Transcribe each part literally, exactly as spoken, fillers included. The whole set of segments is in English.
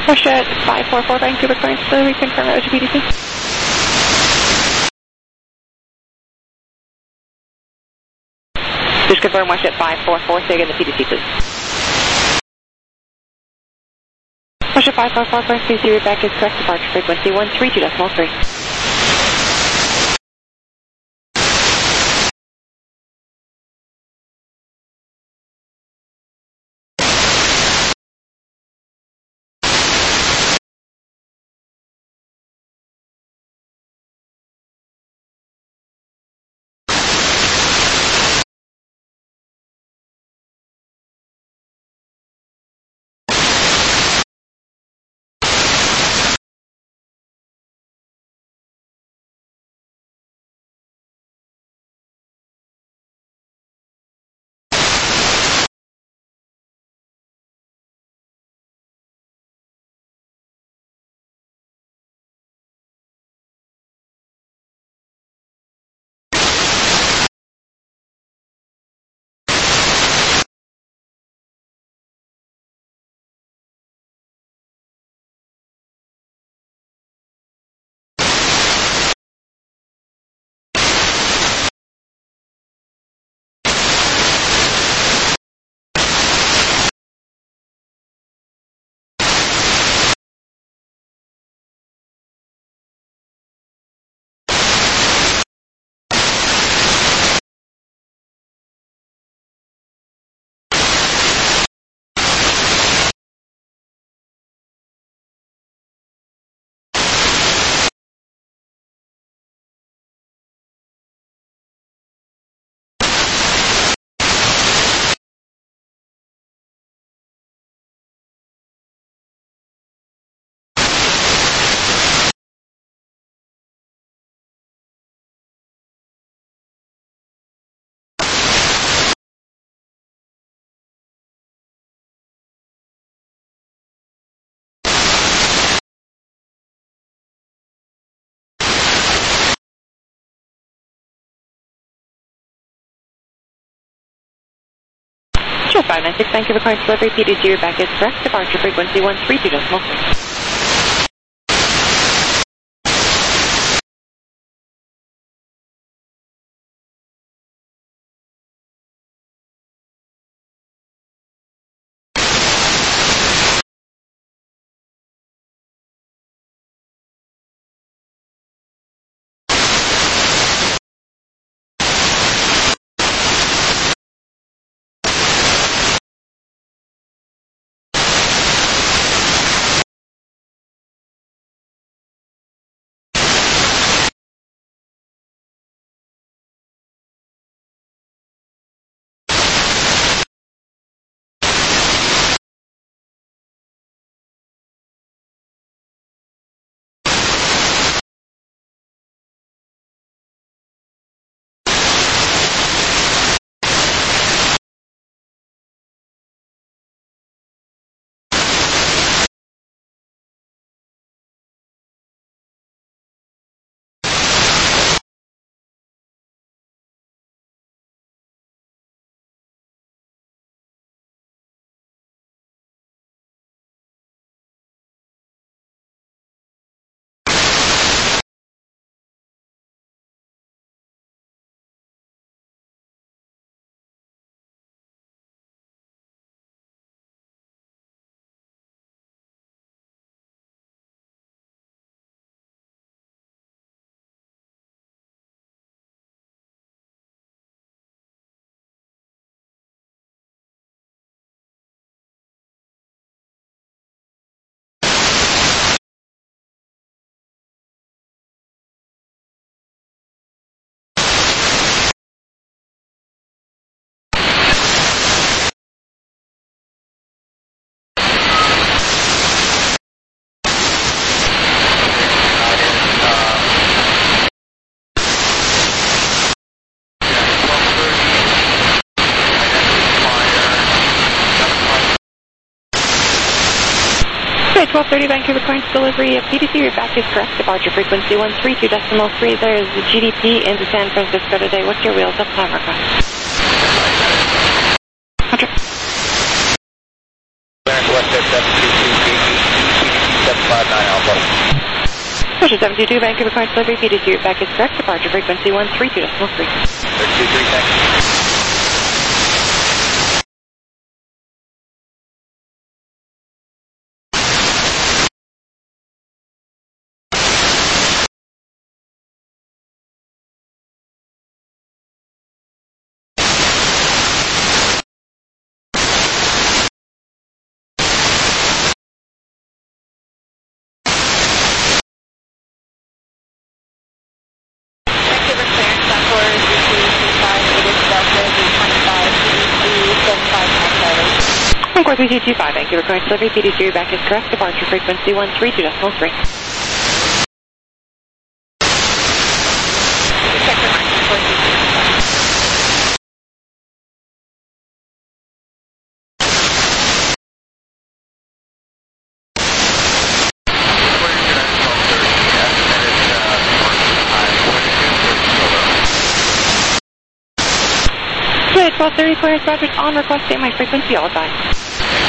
Russia five four four Vancouver current delivery, confirm out to P D C. Just confirm Russia five four four, say again the P D C please. Russia five four four, current P D C readback is correct, departure frequency one three two decimal three. five nine six, Vancouver current delivery, P D C readback is correct, departure frequency one three two decimal three. twelve thirty Vancouver current delivery, P D C readback is correct, departure frequency one three two decimal three. There is the G D P into San Francisco today. What's your wheels up time request? Roger. five nine Alpha. Ocean seven two two, Vancouver Point Delivery, P D C back is correct, departure frequency one three two decimal three. thirty-two three, thanks. Encore three two two five, Vancouver Point Delivery, P D C back is correct, departure frequency one three two decimal three. twelve thirty, clearance Rogers on request, state my frequency, all advised.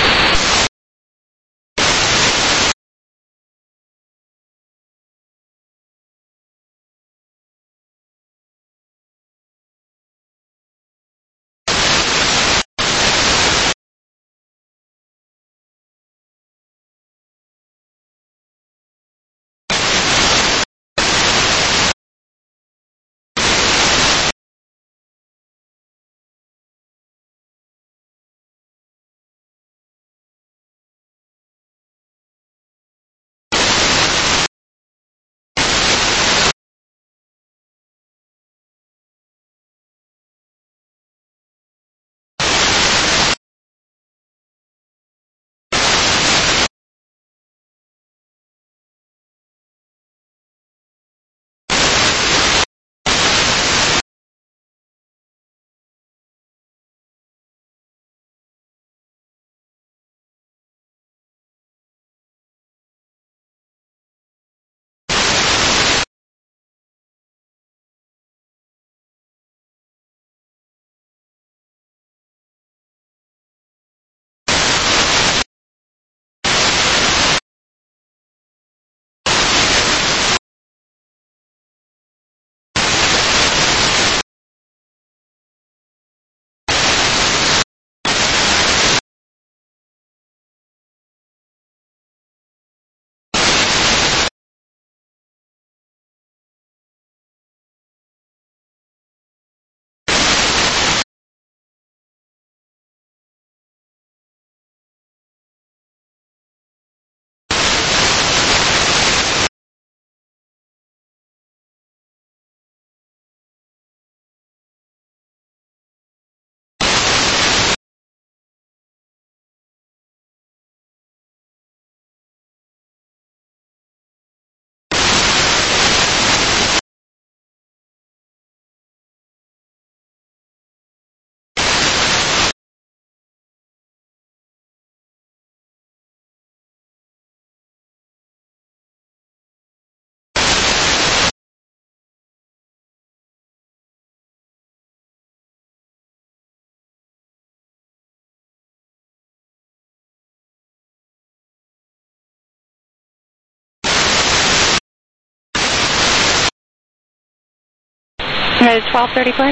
At twelve thirty clearance.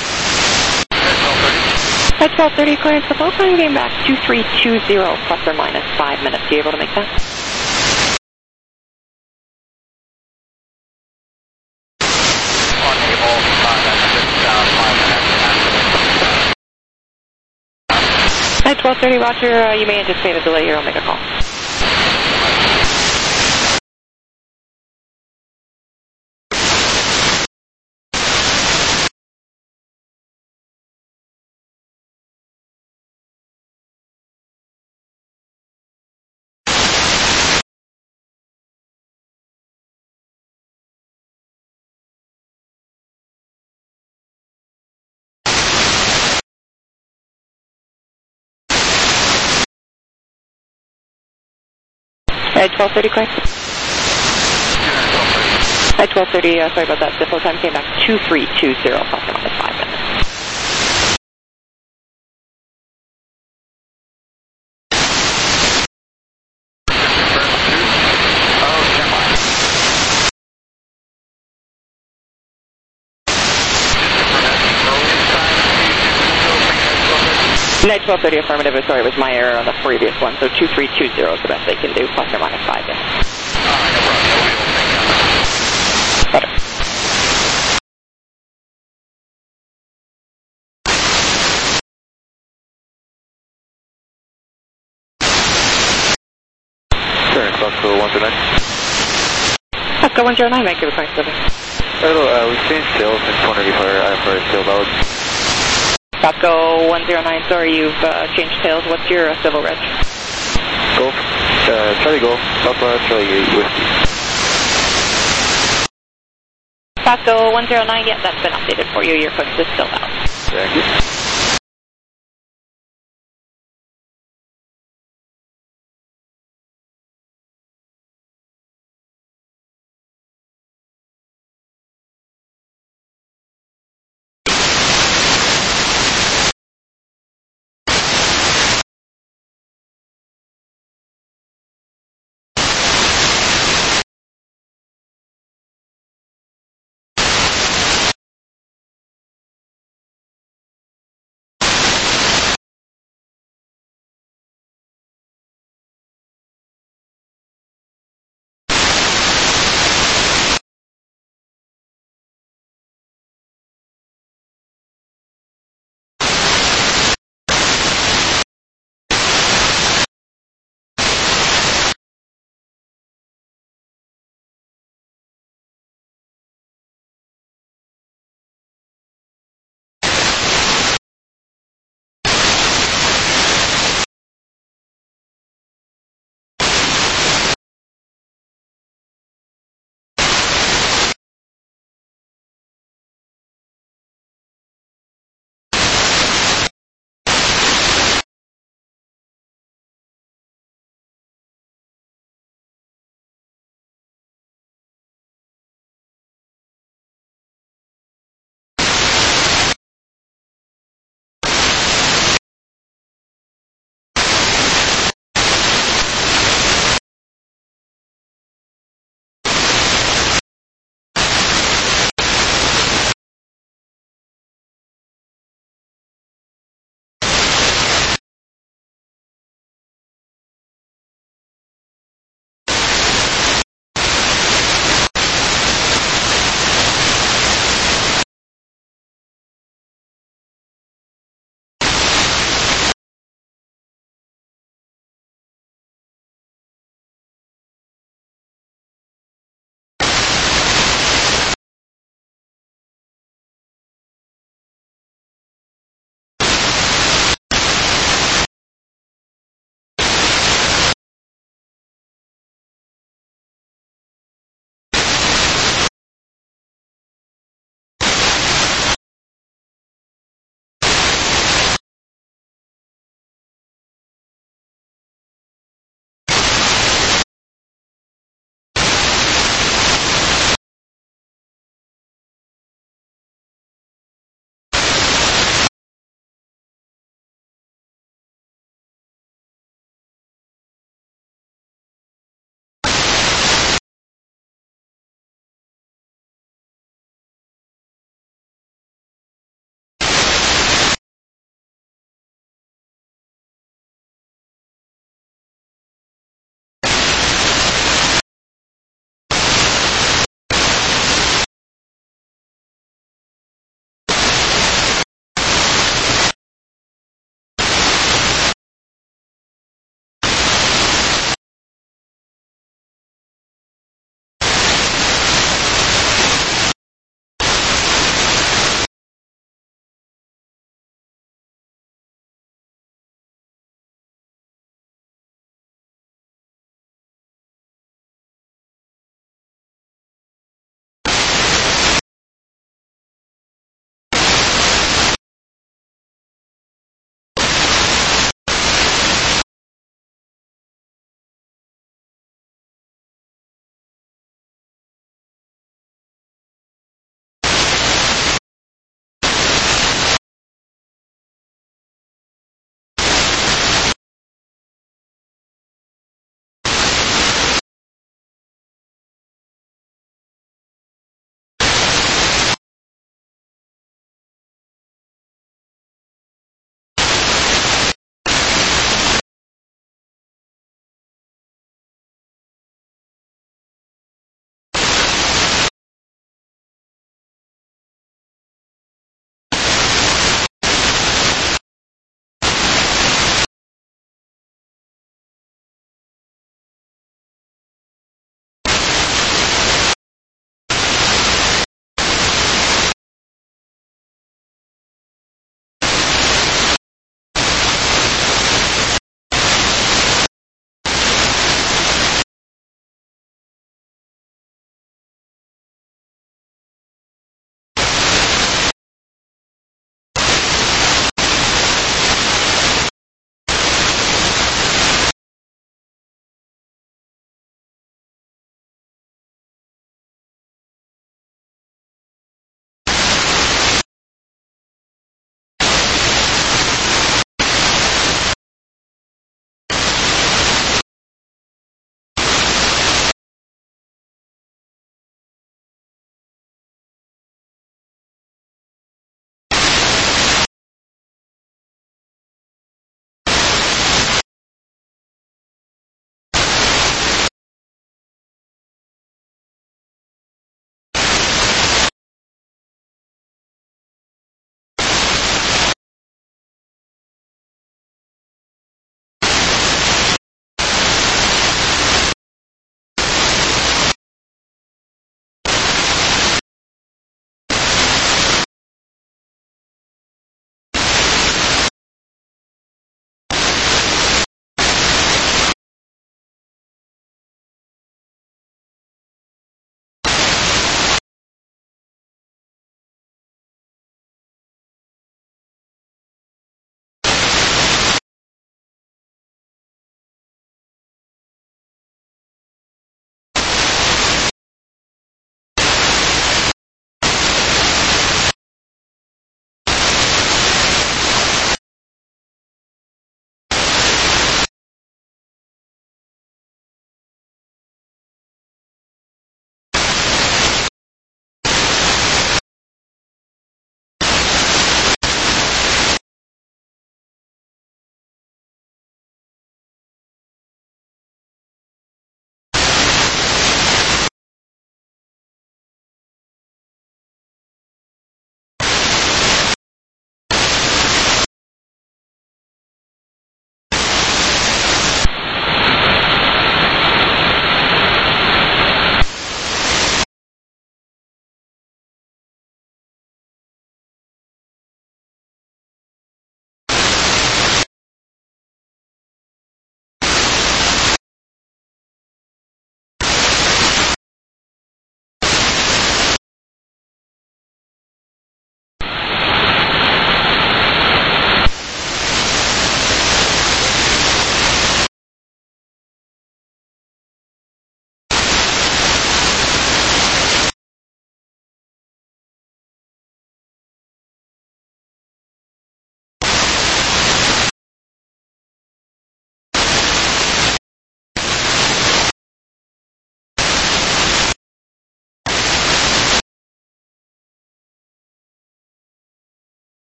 At twelve thirty clearance, the full time game back two three two zero plus or minus five minutes. Are you able to make that? Unable, uh, that's At twelve thirty, Roger, uh, you may anticipate a delay here. I'll make a call. At twelve thirty, clear. At twelve thirty, uh, sorry about that. The full time came back two three two zero plus or minus five minutes. twelve thirty affirmative. Sorry, it was my error on the previous one. So two three two zero is the best they can do, plus or minus five. Yeah. Alright, no problem. No wheel. Thank you. Better. Turn, Foxtrot one zero nine. Oscar one zero nine, make your request, over. Hello, uh, we've changed tails in front of you for I F R tail valid. Oscar one zero nine, sorry, you've uh, changed tails. What's your uh, civil reg? Golf, uh, Charlie Golf, Alpha, Charlie eight, Whiskey. Oscar one zero nine, yeah, that's been updated for you. Your code is still valid. Thank you.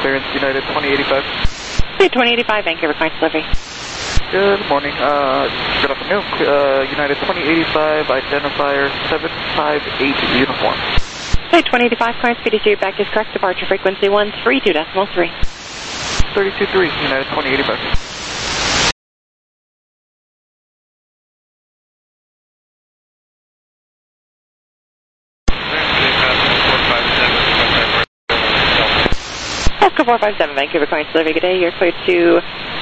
Clearance United twenty eighty-five. twenty eighty-five, Vancouver, client delivery. Good morning. Uh, good afternoon. Uh, United twenty eighty-five, identifier seven five eight uniform. Okay, twenty eighty-five, client P D C back is correct. Departure frequency one three two decimal three. thirty-two three, United twenty eighty-five. Oscar four five seven, Vancouver, client delivery. Good day. You're cleared to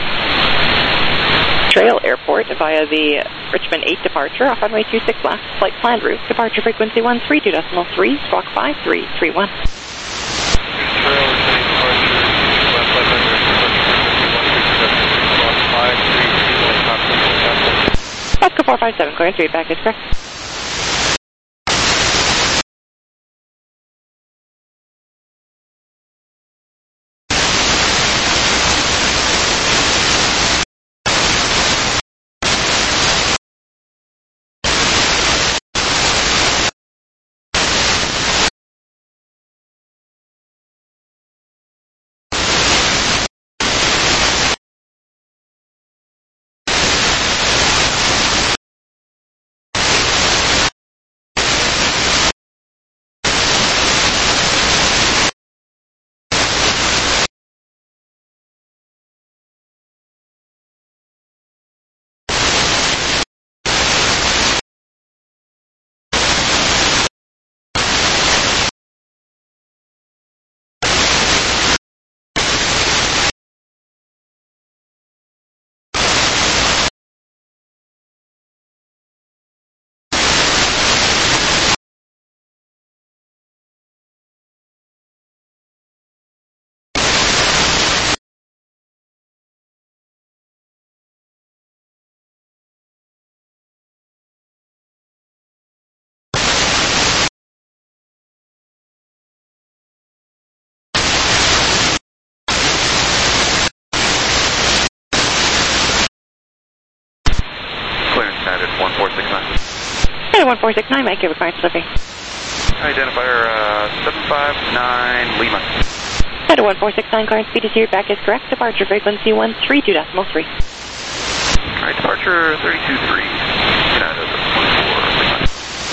Trail Airport via the Richmond eight departure off runway two six left. Flight planned route. Departure frequency one three two decimal three. Squawk five three three one. Oscar four five seven, clearance read back is correct. one four six nine. Hey, one four six nine, Vancouver, client delivery. Identifier uh, seven five nine Lima. Head to one four six nine, current speed to your back is correct. Departure frequency one three two decimal three. Alright, departure thirty-two three. United one four six nine.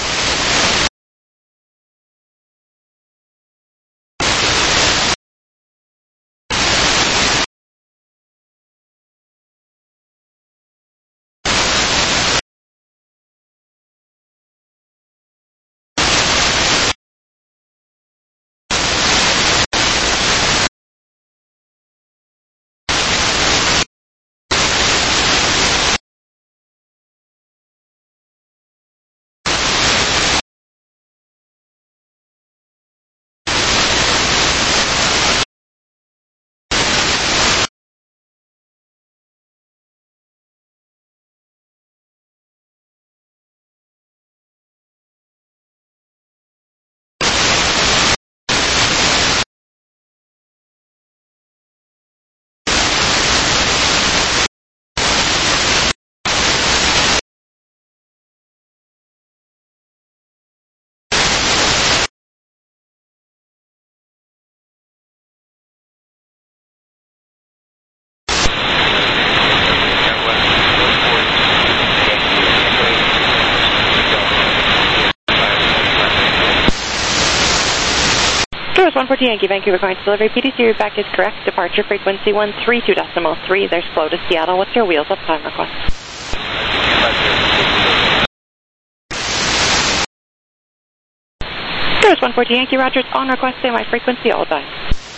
one fourteen Yankee, Vancouver, client delivery. P D C route back is correct. Departure frequency one three two decimal three. There's flow to Seattle. What's your wheels up time request? There's one fourteen Yankee, Rogers, on request, say my frequency, all done.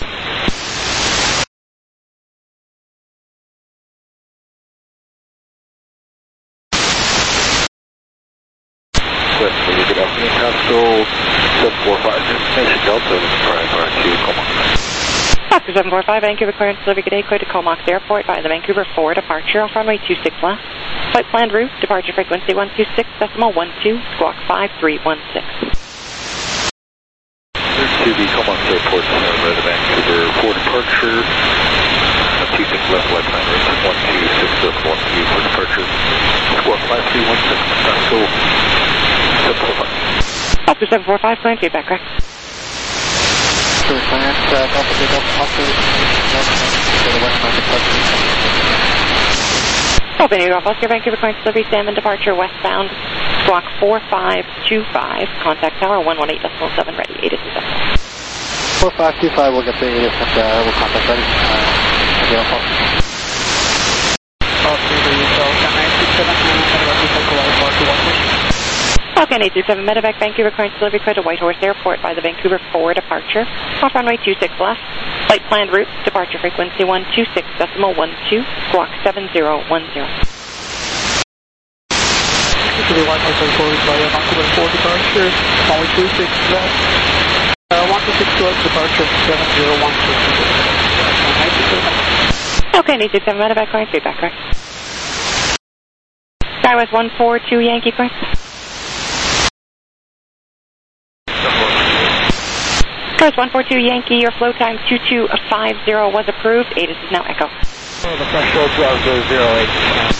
Good afternoon, Council seven four five, Nation Delta, Triangle two, Comox. Oscar seven four five, Vancouver, clearance delivery, good day, clear to Comox Airport via the Vancouver four departure off runway two six left. Flight planned route, departure frequency one two six decimal one two, squawk five three one six. To the Comox Airport, uh, by the Vancouver four departure, two six left, flight planned route, one two six decimal one two for departure, squawk five three one six, Council seven four five. Oscar seven four five, clearance feedback, correct. Clearance, uh, Delta, Delta, Oscar. Open Eagle, Oscar, Vancouver Current Delivery, Salmon departure westbound, squawk four five two five, contact tower one one eight decimal seven, ready, eight is decimal. four five two five, we'll get the eight and uh, we'll contact ready. Uh, available. Falcon eight two seven, Medevac, Vancouver Current Delivery, code to Whitehorse Airport by the Vancouver four departure, off runway two six left, flight planned route, departure frequency one two six decimal one two, squawk seven zero one zero. To the Whitehorse Airport by the Vancouver four departure, runway two six left, uh, one two six left, departure seven zero one two. Okay, eight two seven, Medevac, current feedback, correct. Skywest one four two, Yankee, correct. Skywest one four two, Yankee, your flow time two two five zero was approved. A T I S is now Echo. Oh, the fresh road twelve zero zero eight.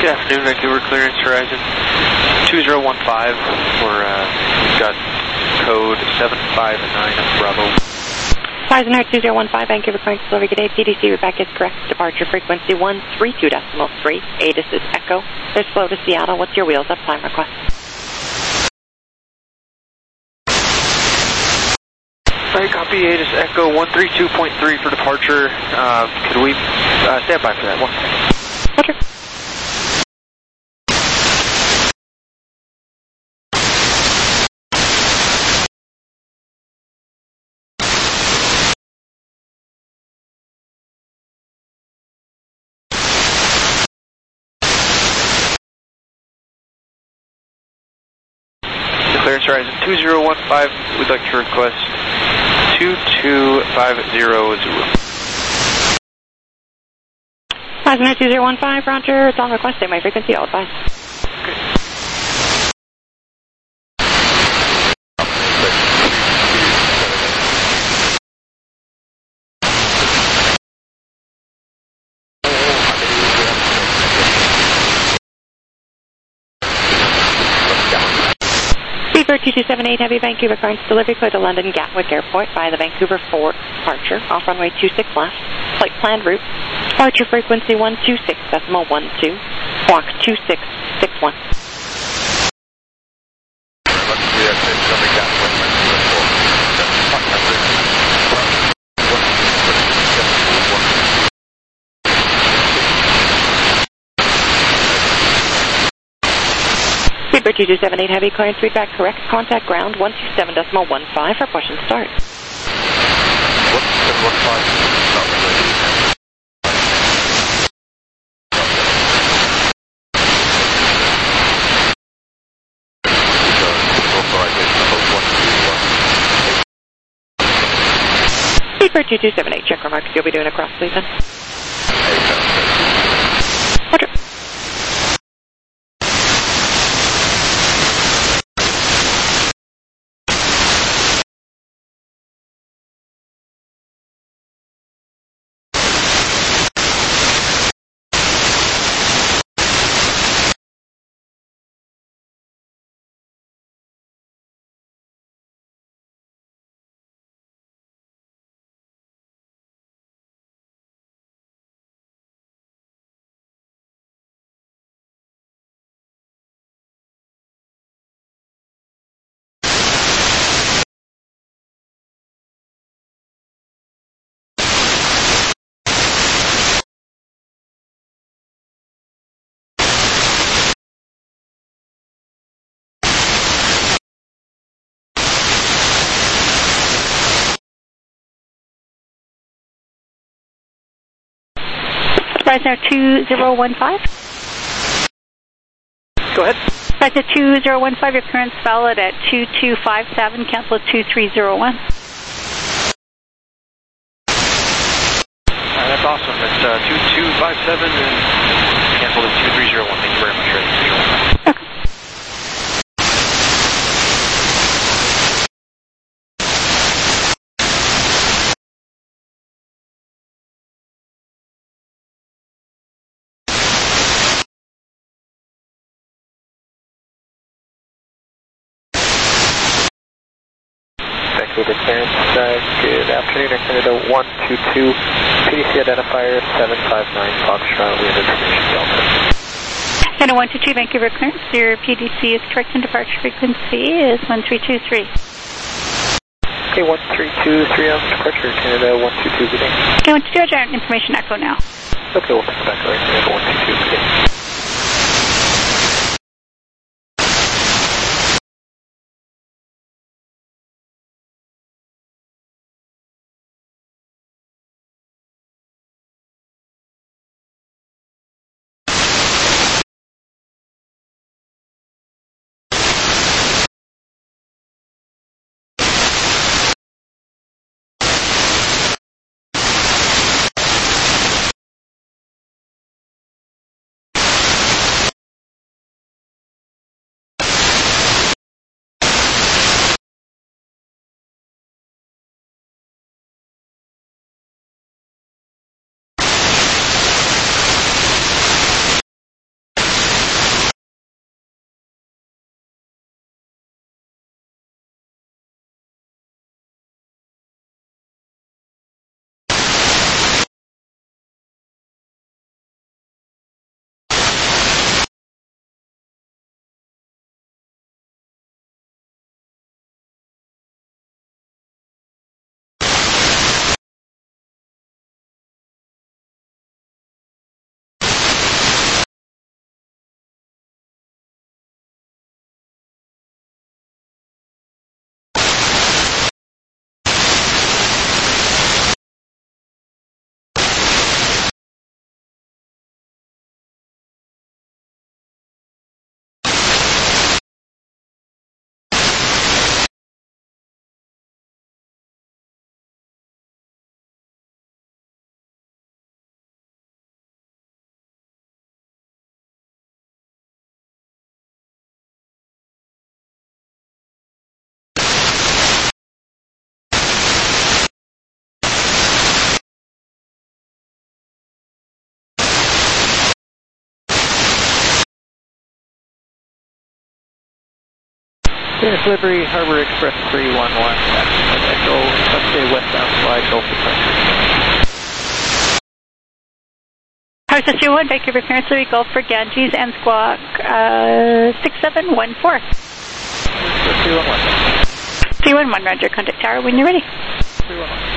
Good afternoon, Vancouver Clearance Horizon two zero one five. We're, uh, we've got code seven five nine Bravo. Horizon Air two zero one five, Vancouver Clearance Delivery, good day. P D C, Rebecca is correct. Departure frequency one three two decimal three. ATIS is Echo. There's flow to Seattle. What's your wheels up time request? Alright, copy. ATIS Echo one three two point three for departure. Uh, could we uh, stand by for that? One second. Roger. Clearance Horizon two zero one five, we'd like to request two two five zero Zulu. Horizon Air two zero one five, Roger. It's on request. State my frequency. I'll advise. Okay. Speedbird two two seven eight, Heavy Vancouver Clearance Delivery, clear to London Gatwick Airport via the Vancouver Fort departure, off runway two six left, flight planned route, departure frequency one two six decimal one two, walk two six six one. Speedbird two two seven eight, Heavy Clearance, feedback correct, contact ground one two seven decimal one five for push and start. one two seven one five, start ready. Speedbird two two seven eight, check remarks, you'll be doing a cross sleep then. Roger. Horizon Air two zero one five. Go ahead. Horizon Air two zero one five, your current's valid at two two five seven, cancel at two three zero one. Uh, that's awesome. It's uh, two two five seven and cancel at two three zero one. Thank you very much, Red. Okay. Vancouver Clearance, uh, good afternoon, Air Canada one two two, P D C identifier seven five nine Foxtrot, we have information Delta. Canada one two two, Vancouver Clearance, your P D C is correct and departure frequency is one three two three. Okay, one three two three on departure, Canada one two two, good day. Okay, one two two, Roger, information echo now. Okay, we'll pick back over, Canada one two two, good day. Yes, Liberty Harbor Express three one one. Echo, let's say westbound slide, Gulf departure. Harris three one, Vancouver clearance, Louis Gulf for Ganges and Squawk uh, six seven one four. three one one. three one one, Roger. Contact tower when you're ready. three one one.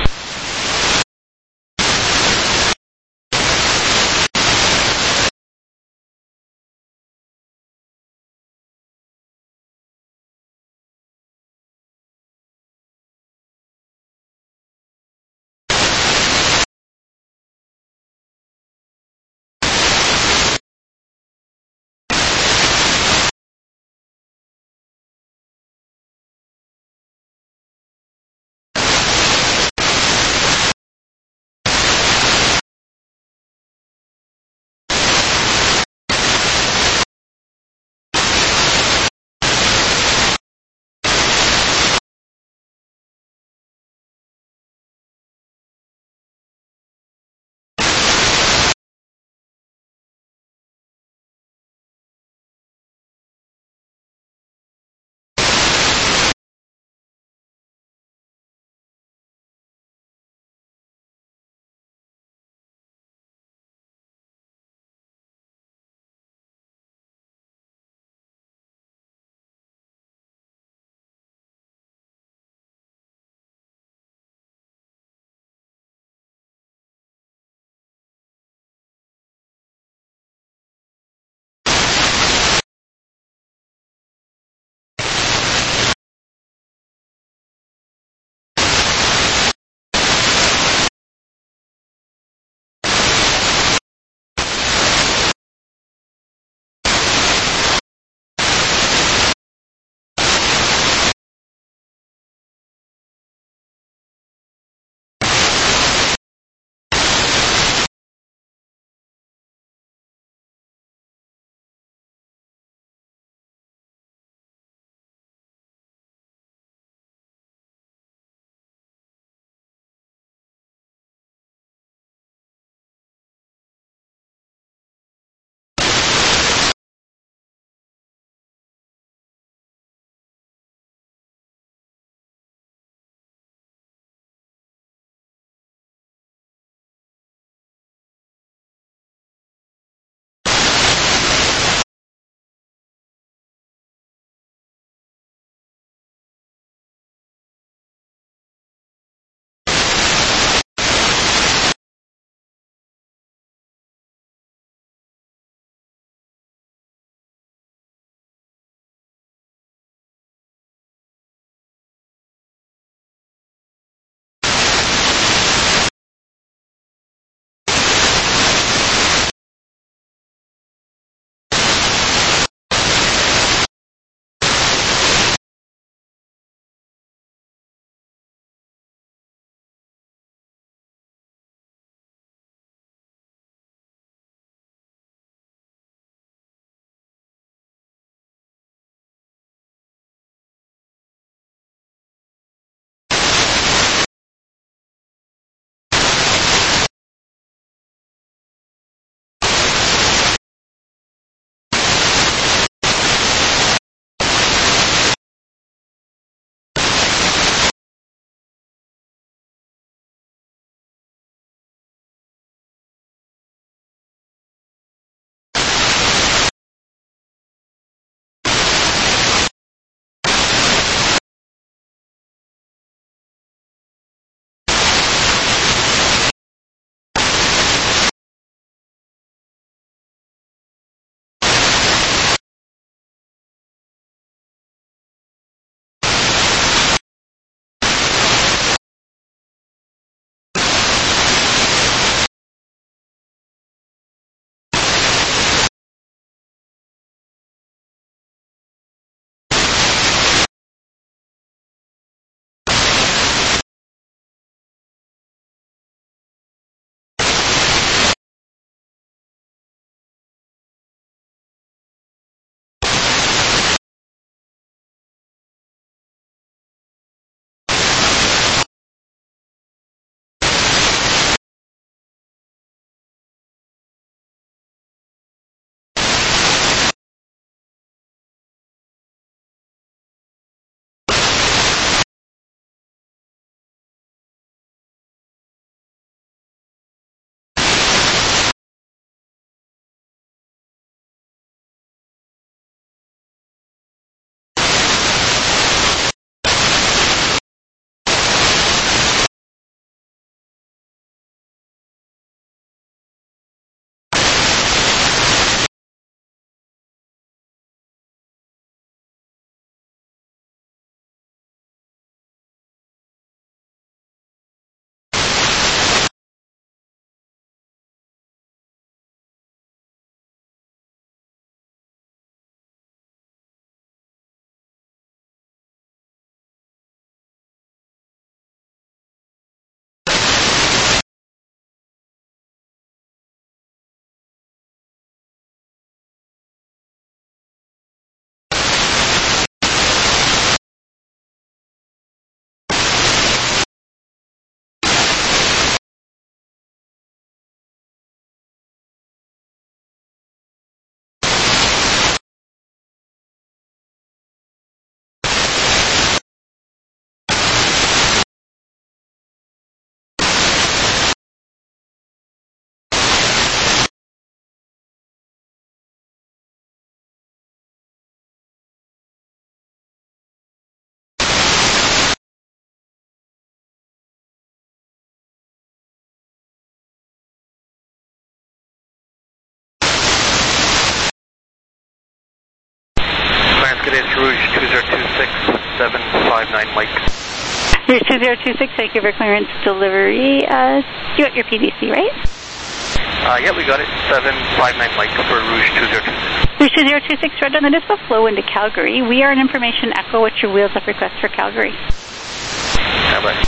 five nine Mike. Rouge two zero two six, thank you for clearance delivery. Uh, you got your P D C, right? Uh, yeah, we got it. seven five nine Mike for Rouge two zero two six. Rouge two zero two six, red on the dispo, flow into Calgary. We are an information echo. What's your wheels up request for Calgary? Stand by.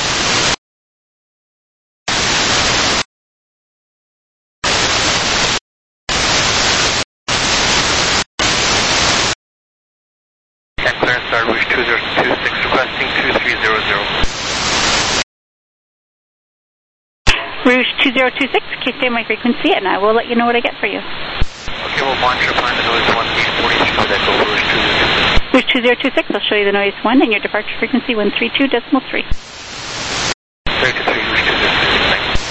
And clearance star Rouge two zero two six requesting two three zero zero. Rouge two zero two six, okay, stay on my frequency, and I will let you know what I get for you. Okay, we'll monitor plan the noise one eight forty-three for that go Rouge two zero two six. Rouge two zero two six, I'll show you the noise one and your departure frequency one three two decimal three. thirty-three Rouge two zero two six, thanks.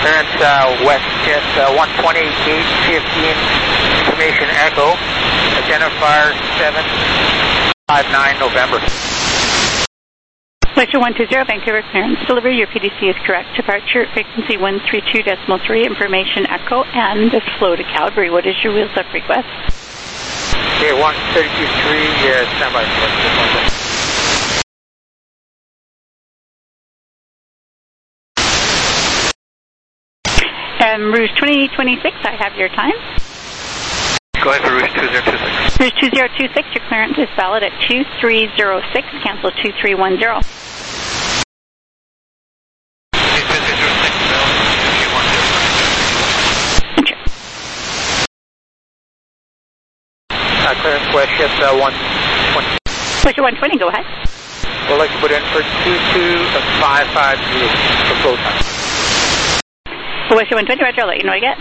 Clearance uh, west jet uh, one twenty, gate fifteen, information echo, identifier seven five nine November. Lecture one two zero, Vancouver clearance. Delivery, your P D C is correct. Departure, frequency one three two point three, information echo, and a flow to Calgary. What is your wheels up request? Okay, one thirty-two point three, uh, standby. Um, Rouge twenty twenty-six, I have your time. Go ahead for Rouge two zero two six. Rouge two zero two six, your clearance is valid at two three zero six, cancel two three one zero. Uh, clearance west jet uh, one twenty. Lecture one twenty, go ahead. We'd like to put in for two two five five zero for flow time. Lecture one twenty, Roger, I'll let you know again.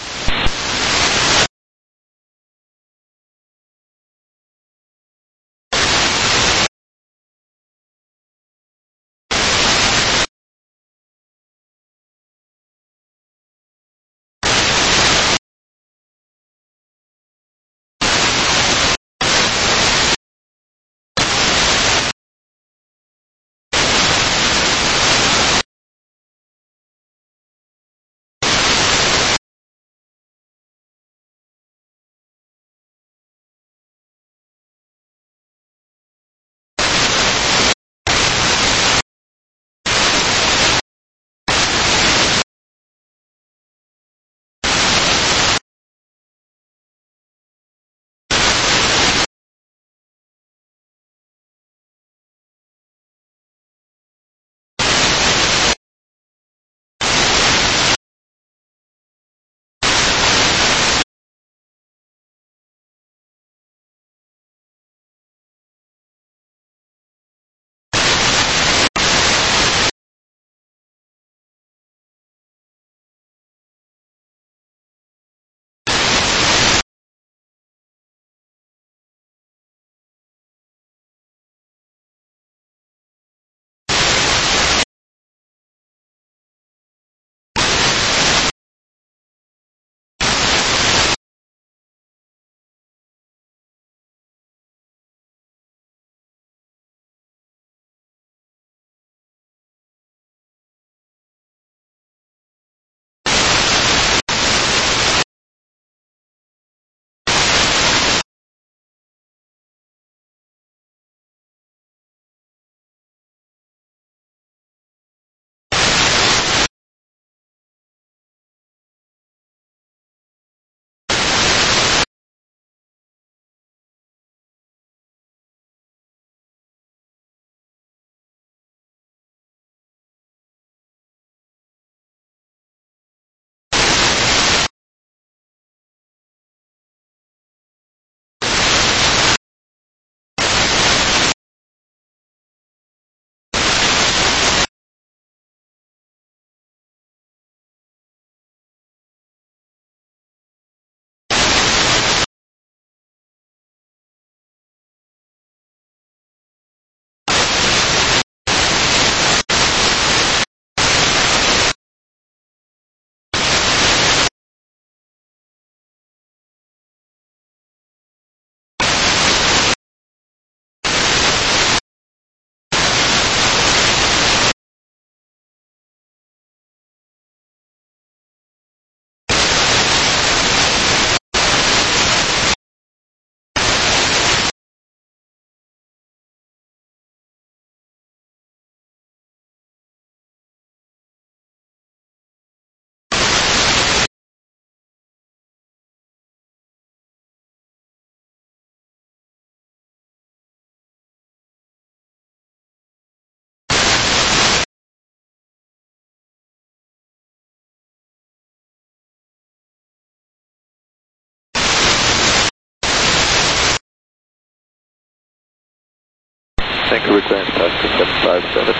Vancouver clearance, Pasco seven five seven,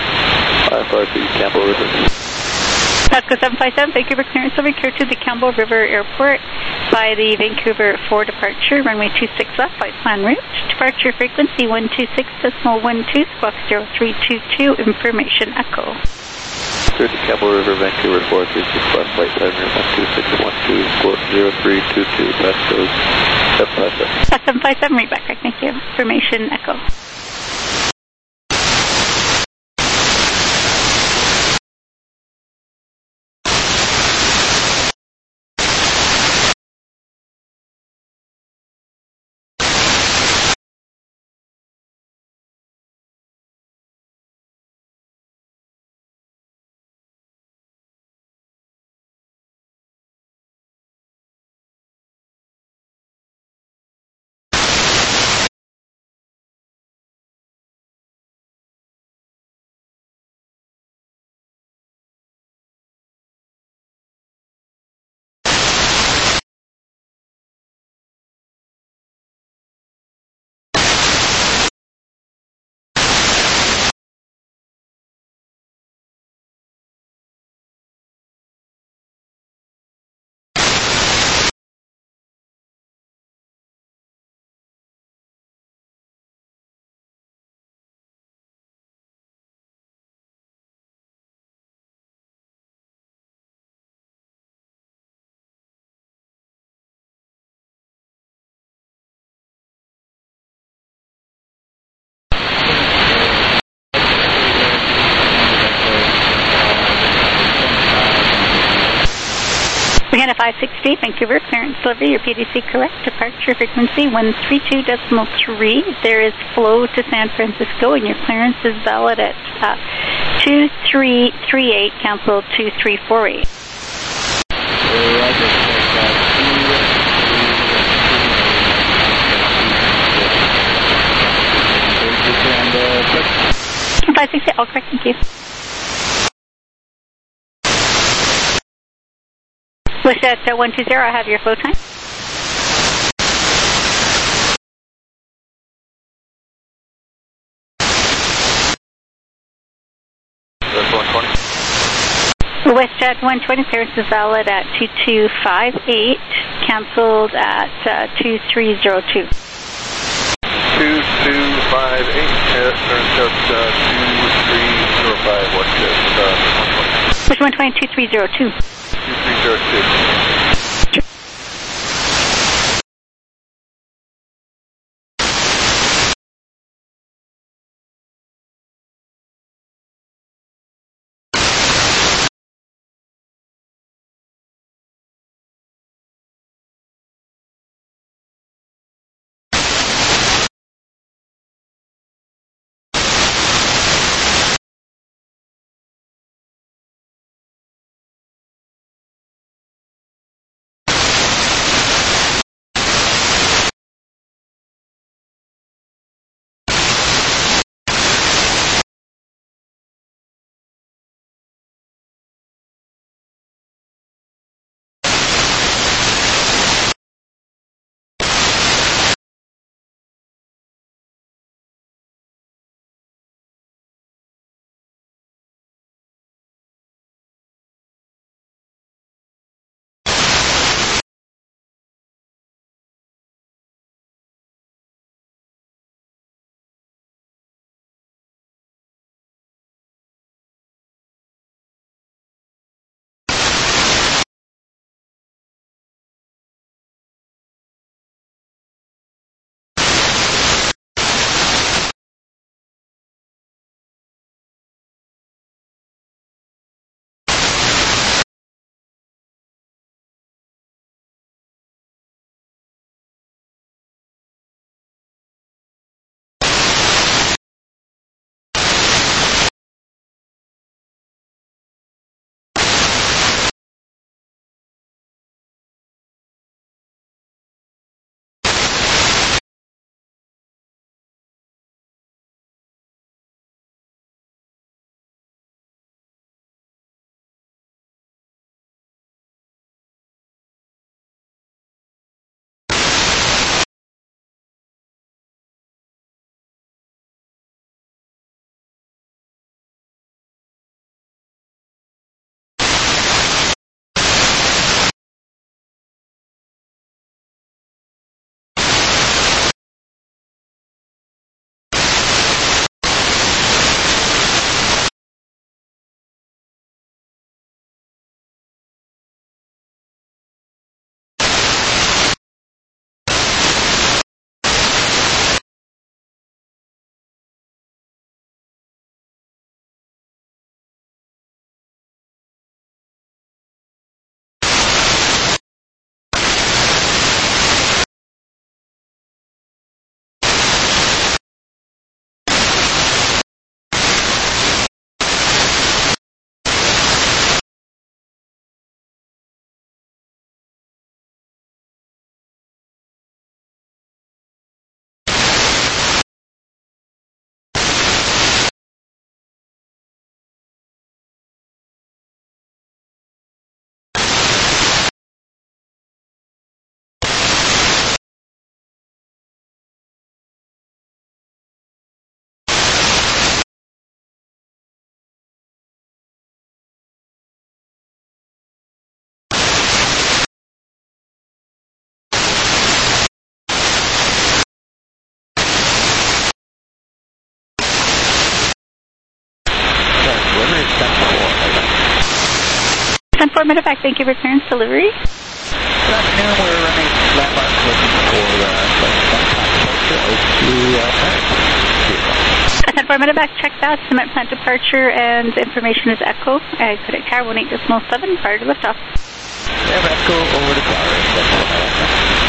I F R to Campbell River. Pasco seven five seven, Vancouver clearance over here to the Campbell River Airport by the Vancouver four departure, runway two six left, by plan route. Departure frequency one two six point one two, squawk zero three two two, information echo. Clear to Campbell River, Vancouver four three six left, flight plan route one two six one two, score zero three two two, pass code seven five seven. seven five seven, read back, thank you. Information Echo. Again, five sixty, Vancouver, clearance delivery, your P D C correct, departure frequency one three two point three. There is flow to San Francisco, and your clearance is valid at uh, two three three eight, cancel two three four eight. five sixty, all correct, thank you. Wish at uh, one two zero, I have your flow time. That's one twenty. WestJet one twenty, clearance is valid at two two five eight, cancelled at uh, two three zero two. two two five eight, uh, turns out uh, two three zero five, what's this? Uh, one twenty. Which one twenty, two three zero two? two three zero two. ten four medevac, thank you for clearance delivery. Good afternoon, we're running landmark looking for uh, departure out to uh, Paris. ten four medevac, check that, cement plant departure, and information is Echo. I put it car one eight decimal seven prior to liftoff. Yeah, Echo over to Paris, that's what I like.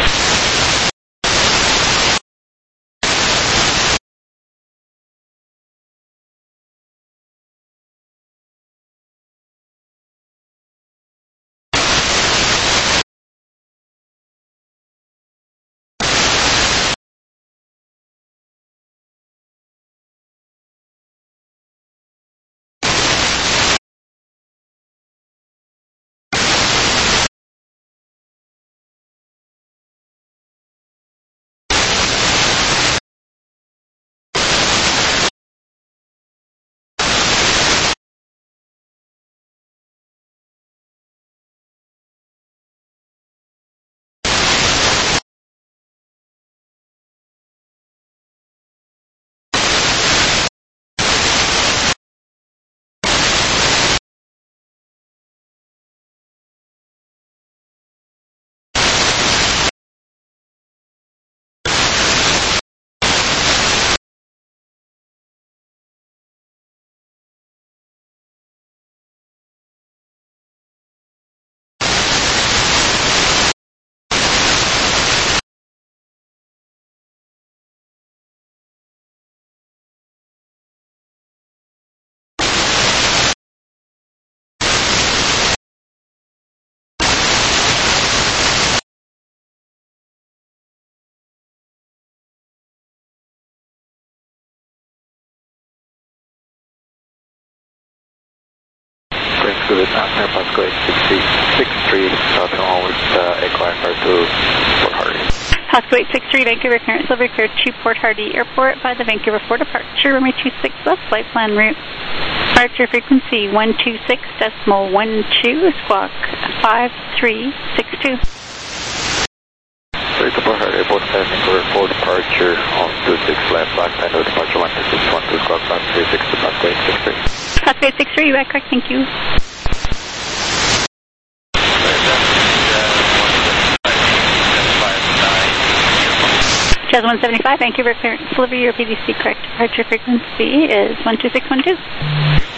Good, National Pasco eight six three, South onwards, uh, Echo Empire to Port Hardy. Pasco eight six three, Vancouver clearance delivery cleared to Port Hardy Airport by the Vancouver four departure, runway two six left, flight plan route. Departure frequency one two six decimal one two, squawk five three six two. Sorry to Port Hardy Airport, Vancouver four departure on two six left, flight plan route, departure one two six one two, squawk five three six two, Pasco eight six three. Pasco eight six three, you are correct, thank you. Jazz one seventy-five, Vancouver clearance delivery, your P D C correct departure frequency is one two six one two.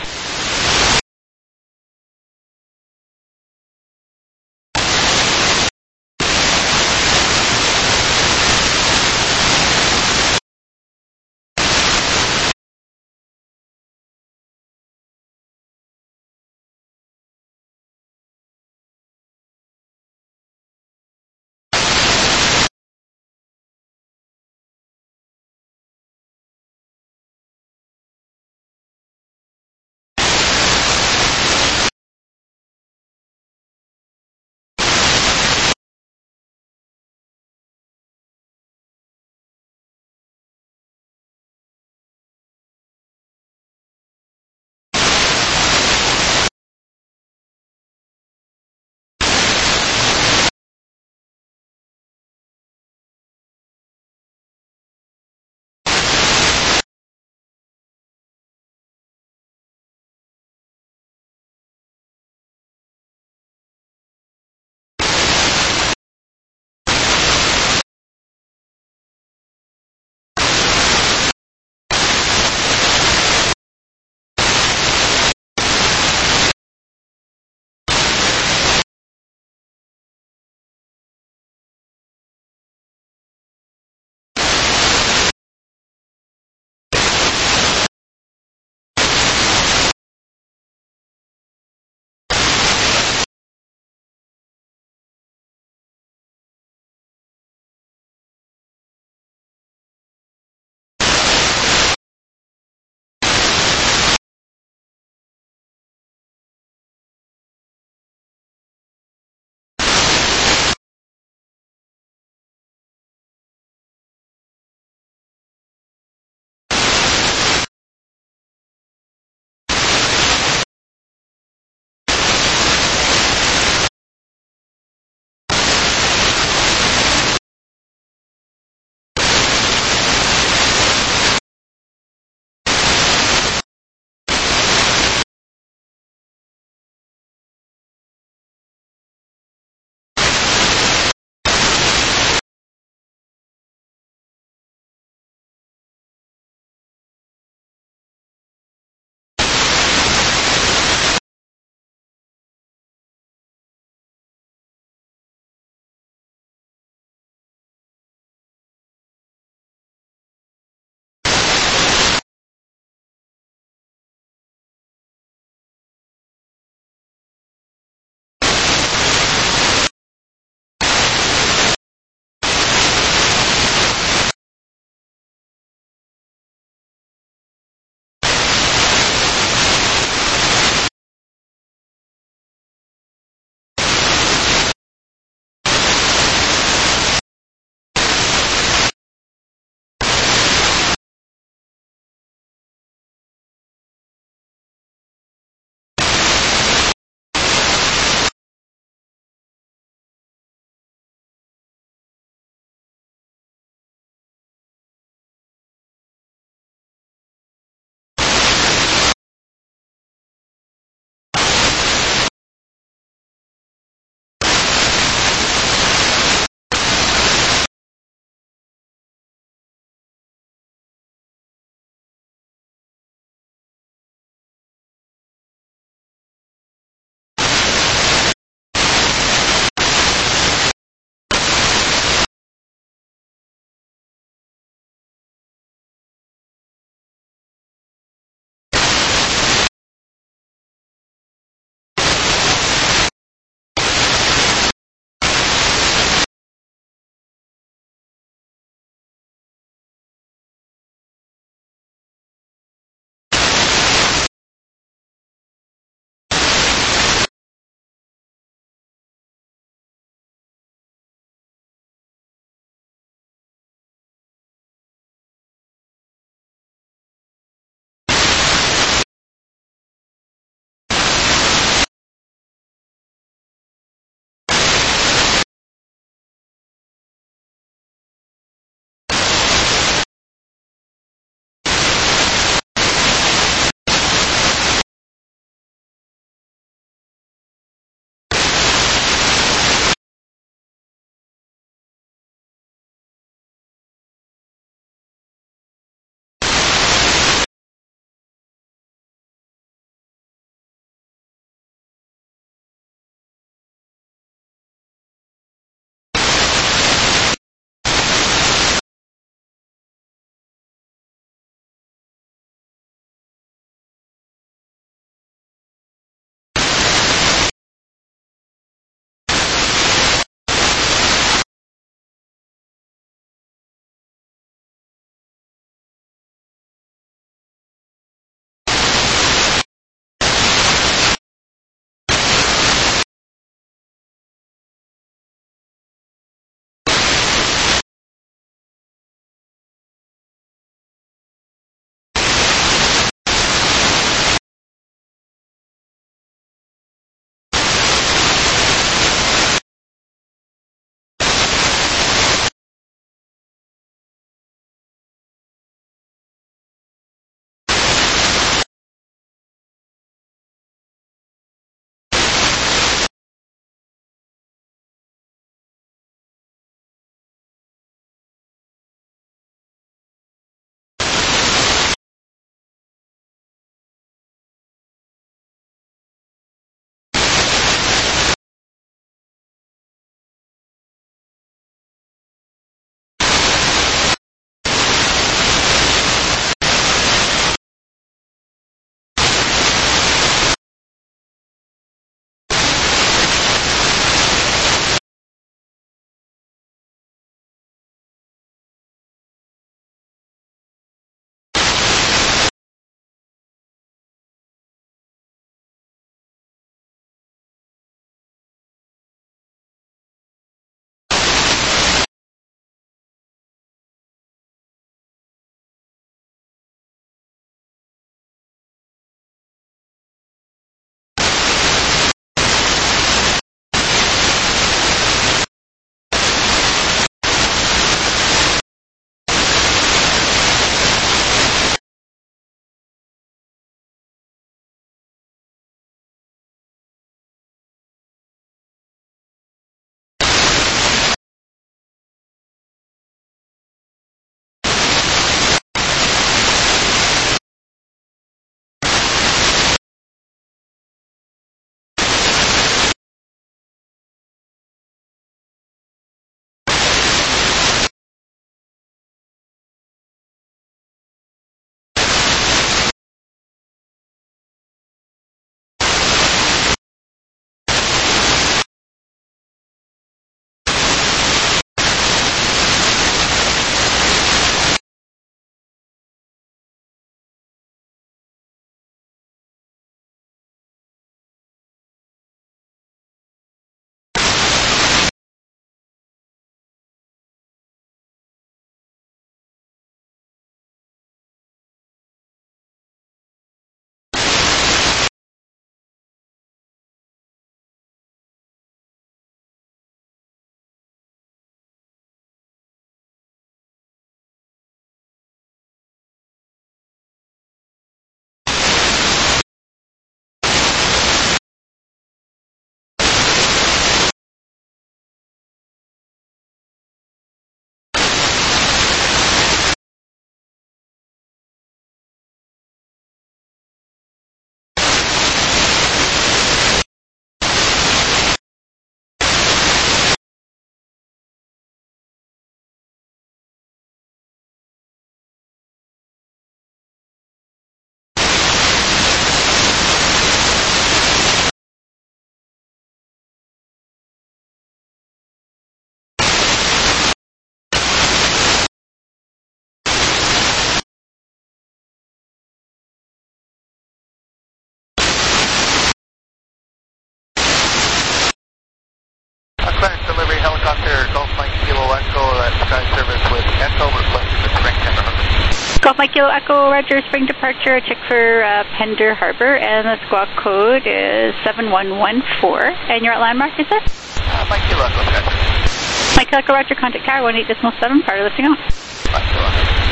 delivery helicopter, Golf Mike Kilo Echo, uh, sky service with Echo, requesting the Spring Tender Harbor. Golf Mike Kilo Echo, Roger, spring departure, check for uh, Pender Harbor, and the squawk code is seven one one four. And your landmark is it? Uh, Mike Kilo Echo, Roger. Mike Kilo Echo, Roger, contact tower one eight decimal seven, prior to lifting off. Mike Kilo Echo.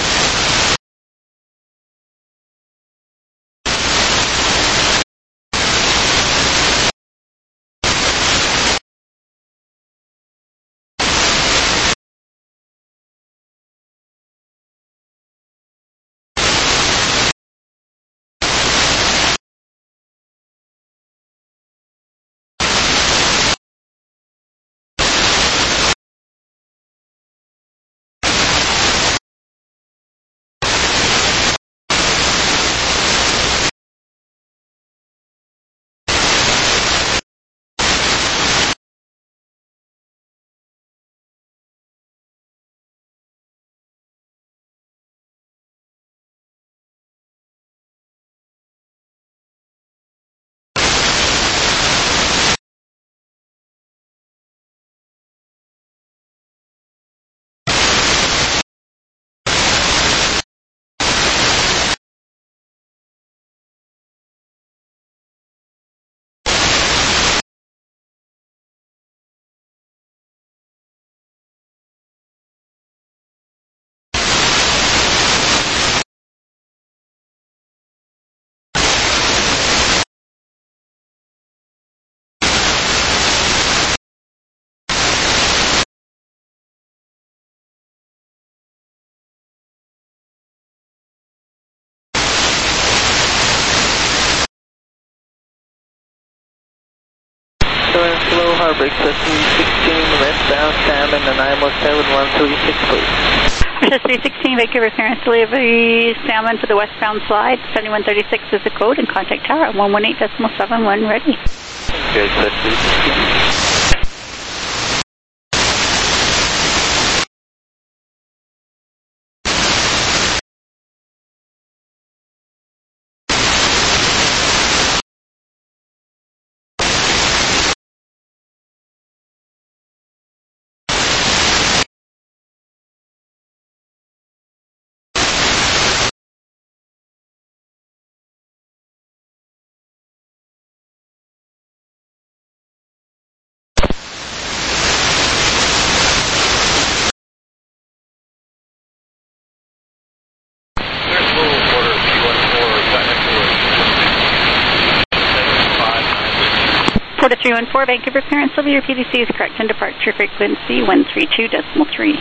Slow harbor, accessing sixteen, westbound Salmon, and I M O seven one three six, please. Access three sixteen, Vancouver clearance delivery, Salmon for the westbound slide, seventy-one thirty-six is the code, and contact tower at one one eight decimal seven one ready. Okay, access three sixteen. Florida three one four, Vancouver clearance, Sylvia, your P D C is correct, and departure frequency one three two decimal three.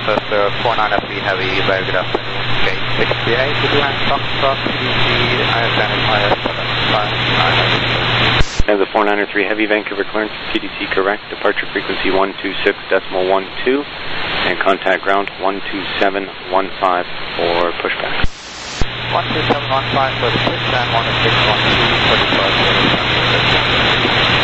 Texas, uh, four nine three Heavy, very good afternoon. Gate six three eight, to land Foxtrot, P D C, I S N I S seven five nine. As a four nine three Heavy, Vancouver clearance, P D C correct, departure frequency one two six decimal one two, and contact ground one two seven one five for pushback. one two seven one five for the push and one six one two for departure.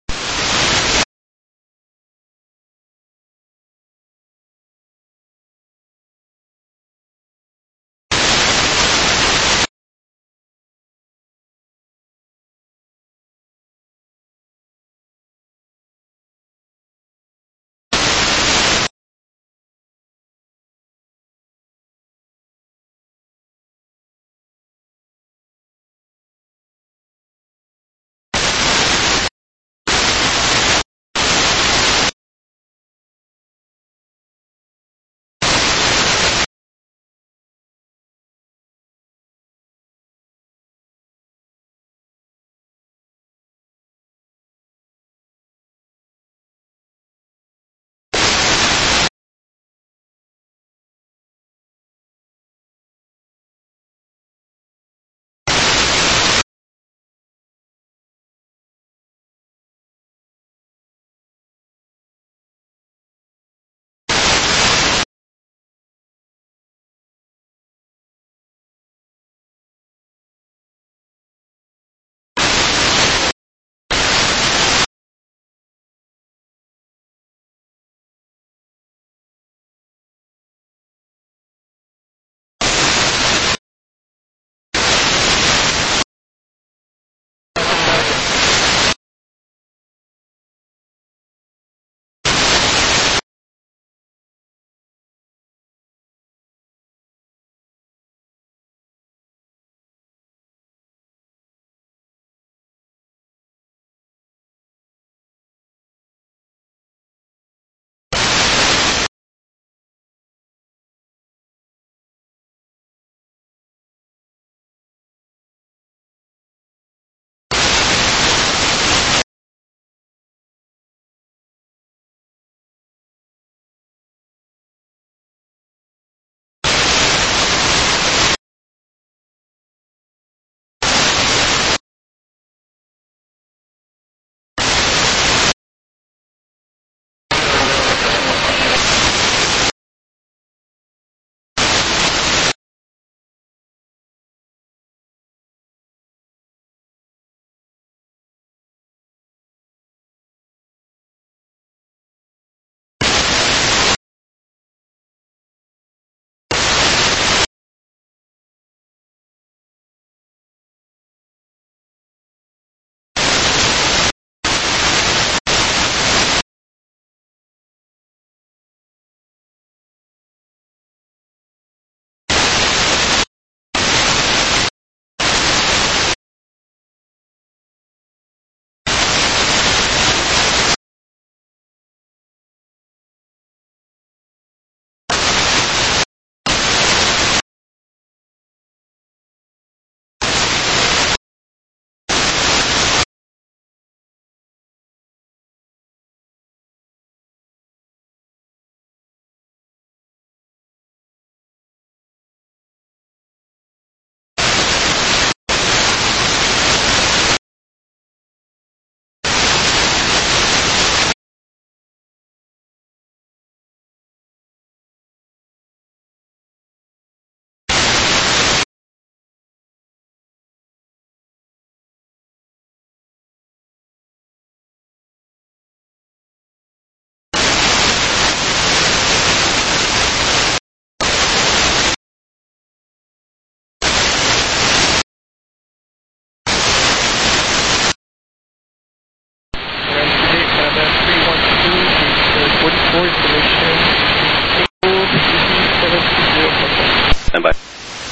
Stand by.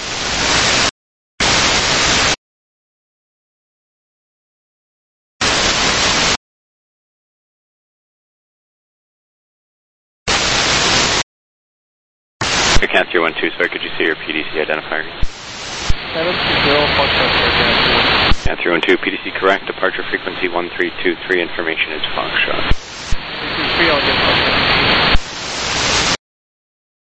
Cat zero one two, sir, could you see your P D C identifier? seven two zero, Foxtrot, Cat three one two, P D C correct, departure frequency one three two three, information is Foxtrot. three two three, I'll get Foxtrot.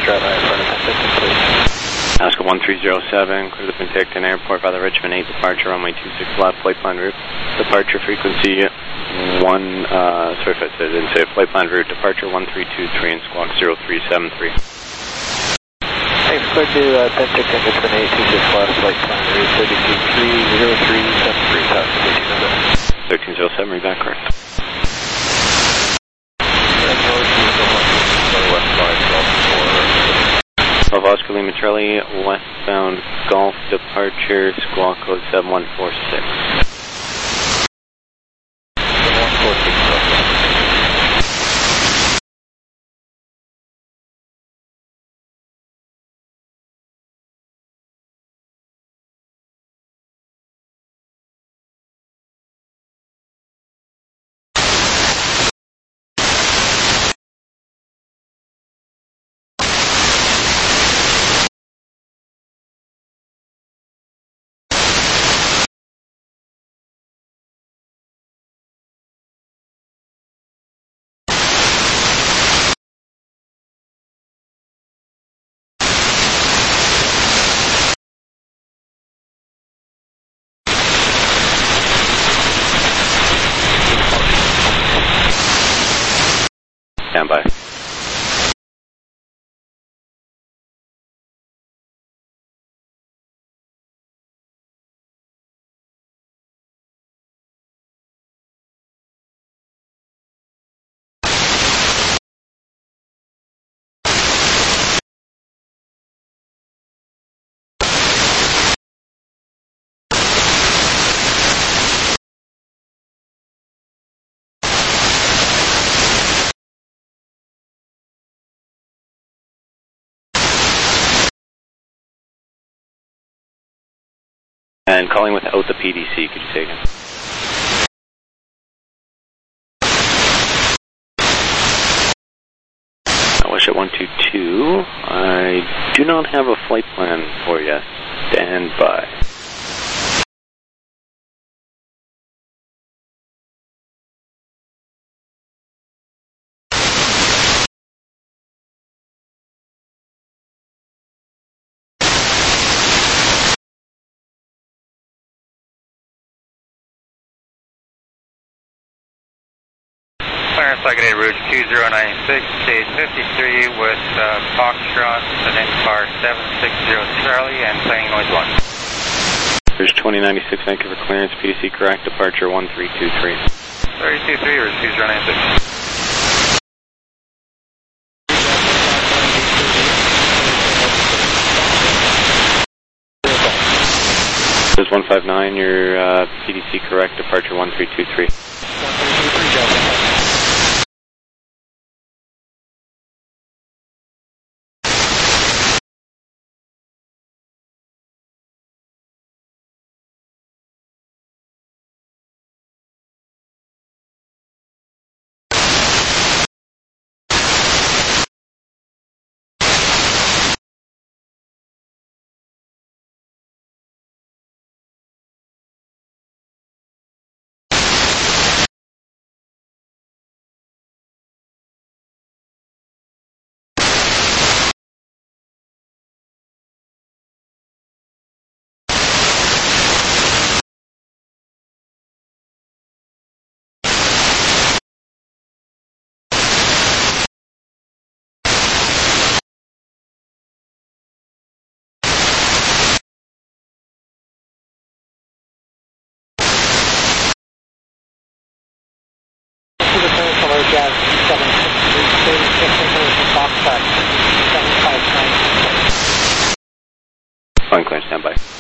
Foxtrot nine front of Penticton, please. Oscar one three zero seven, clear the Penticton Airport by the Richmond eight departure, runway two six left, flight plan route. Departure frequency one, uh, sorry if I said, I didn't say flight plan route, departure one three two three and squawk zero three seven three. Thanks, clear to uh, Penticton, Richmond eight two six left, flight plan route thirty-two three zero three seven three, talk to thirteen oh seven. thirteen oh seven, read back correct. Of Oscar Lima Charlie, westbound Golf departure, squawk code seven one four six. seven one four six. Stand by. And calling without the P D C, could you say again? Wish at one two two. I do not have a flight plan for you. Stand by. Clarence Saginaw Route two zero nine six, stage fifty-three with uh, Foxtrot, and then car seven six zero Charlie, and planning noise one. There's twenty ninety-six Vancouver clearance, P D C correct, departure one three two three. three two three or two zero nine six. There's one five nine, your uh, P D C correct, departure one three two three. Fine, clear, stand by.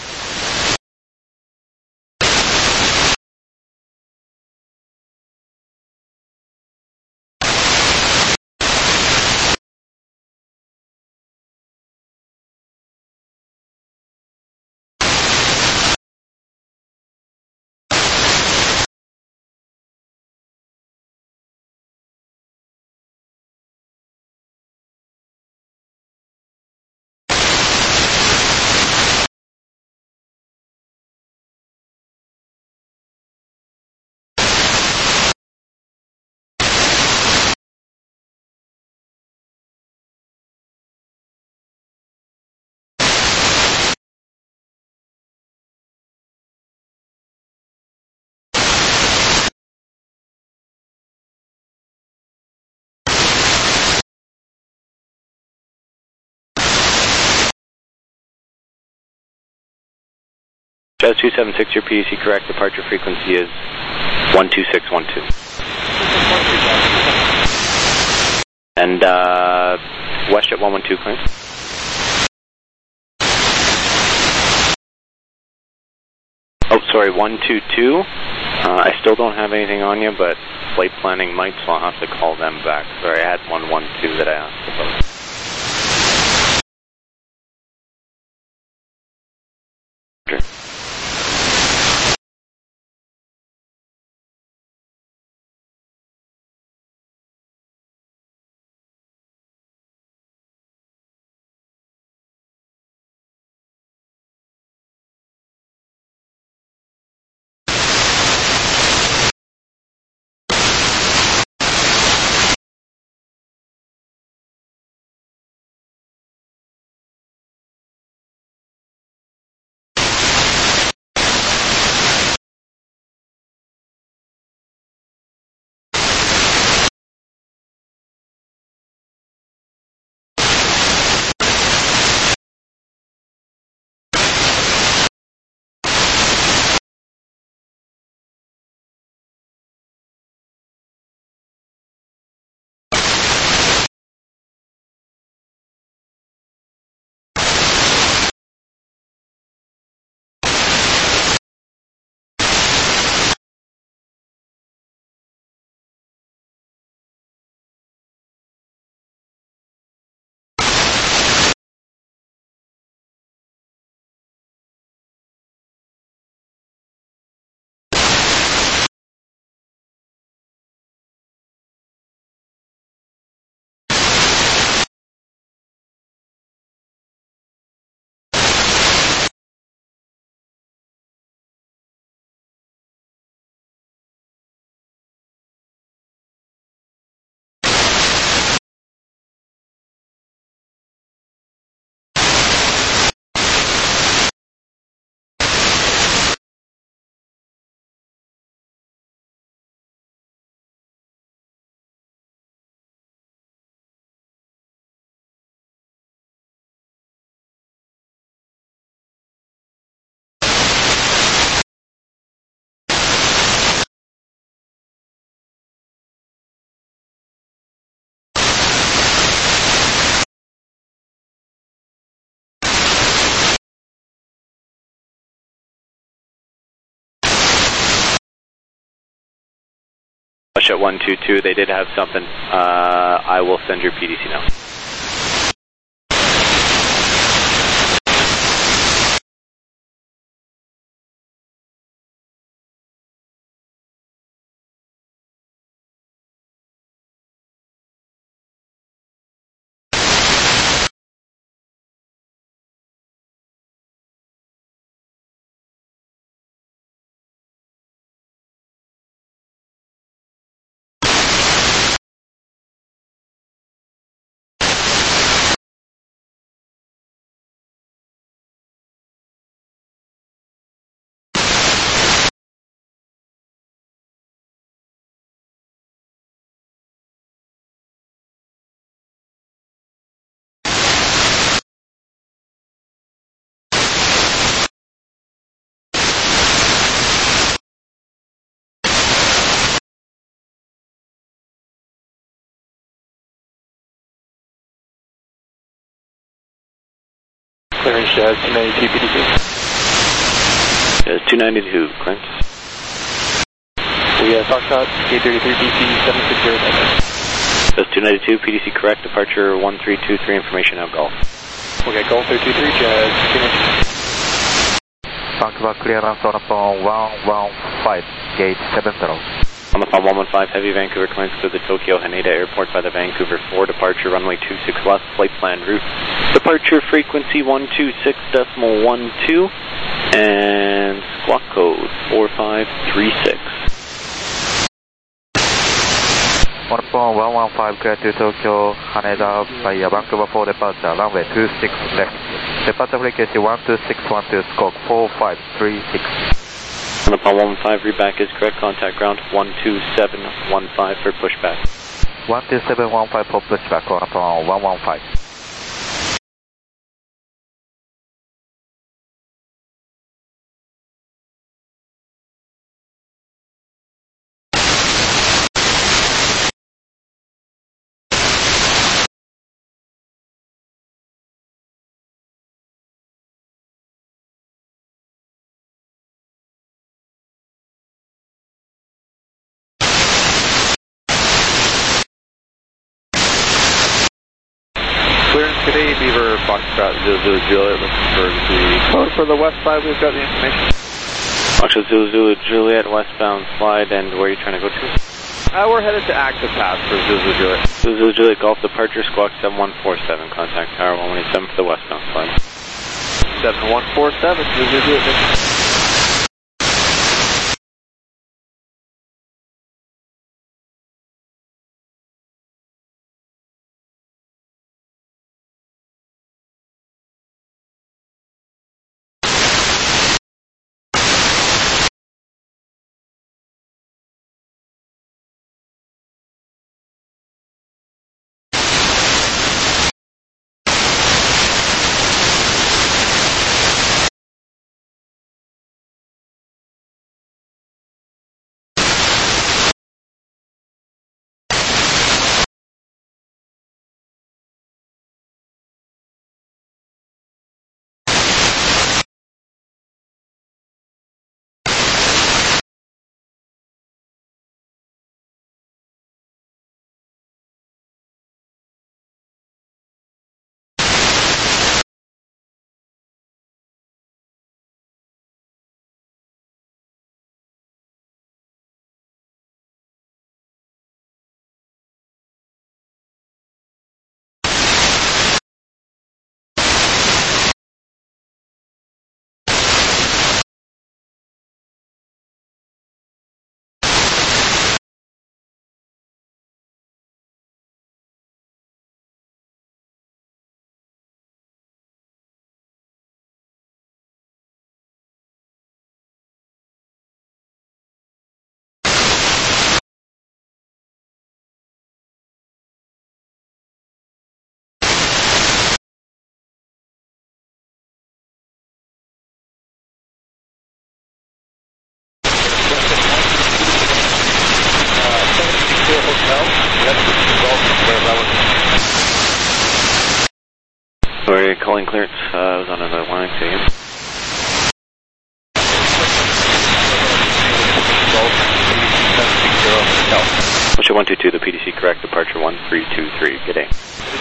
Jazz two seven six, your P D C correct. Departure frequency is one two six one two. And uh, WestJet one one two, clearance. Oh, sorry, one two two. Uh, I still don't have anything on you, but flight planning might, so I'll have to call them back. Sorry, I had one one two that I asked about. WestJet one two two, they did have something. Uh, I will send your P D C now. Clearance Jazz two ninety-two P D C. Jazz two ninety-two, clearance. We have Foxtrot K thirty-three B C seven six zero. Jazz two ninety-two, P D C correct, departure one three two three, information out Golf. Okay, Golf three two three, Jazz two ninety-two. Vancouver clearance on upon one one five, gate seven zero. On the phone one one five, heavy Vancouver clearance to the Tokyo Haneda Airport by the Vancouver four, departure runway two six left, flight plan route. Departure frequency one two six point one two, and squawk code four five three six. On upon one one five, clear to Tokyo Haneda via Vancouver four departure, runway two six left. Departure frequency one two six one two, squawk four five three six. On the phone one one five, readback is correct. Contact ground one two seven one five for pushback. one two seven one five for pushback on upon one one five. Clearance, good day, Beaver, Foxtrot, zero zero Juliet, looking for the code for the west side, we've got the information. Foxtrot, zero zero Juliet, westbound slide, and where are you trying to go to? Uh, we're headed to Active Path for zero zero Juliet. zero zero Juliet, Golf departure, squawk seven one four seven, contact tower one one eight seven for the westbound slide. seven one four seven, zero zero Juliet. Sorry, calling clearance. Uh, I was on another line. Say again. Motion one two two, the P D C correct, departure one three two three. Good day.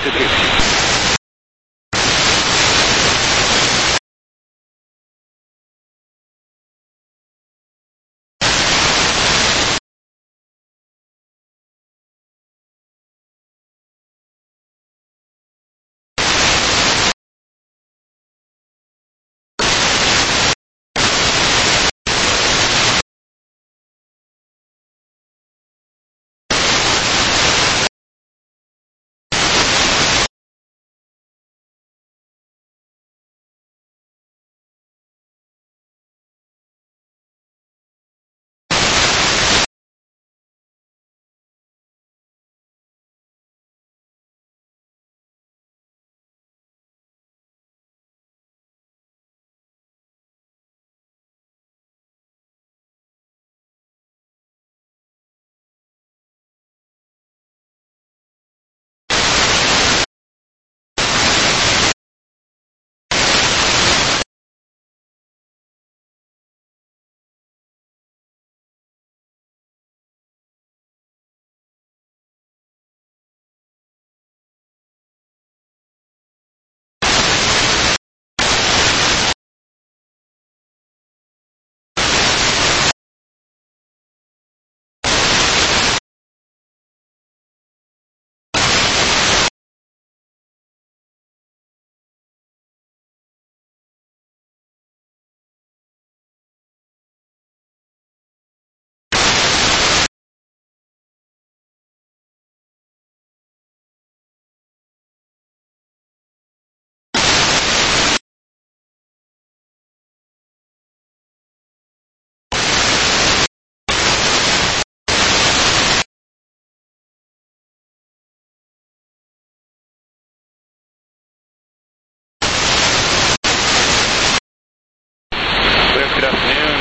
Good afternoon.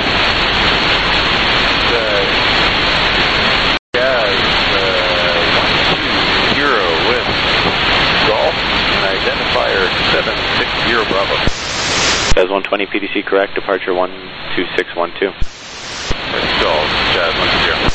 Uh, Gaz uh, one two zero with Golf and identifier seven six zero Bravo. Gaz one twenty, P D C correct, departure one two six one two. With Golf, Gaz one two zero.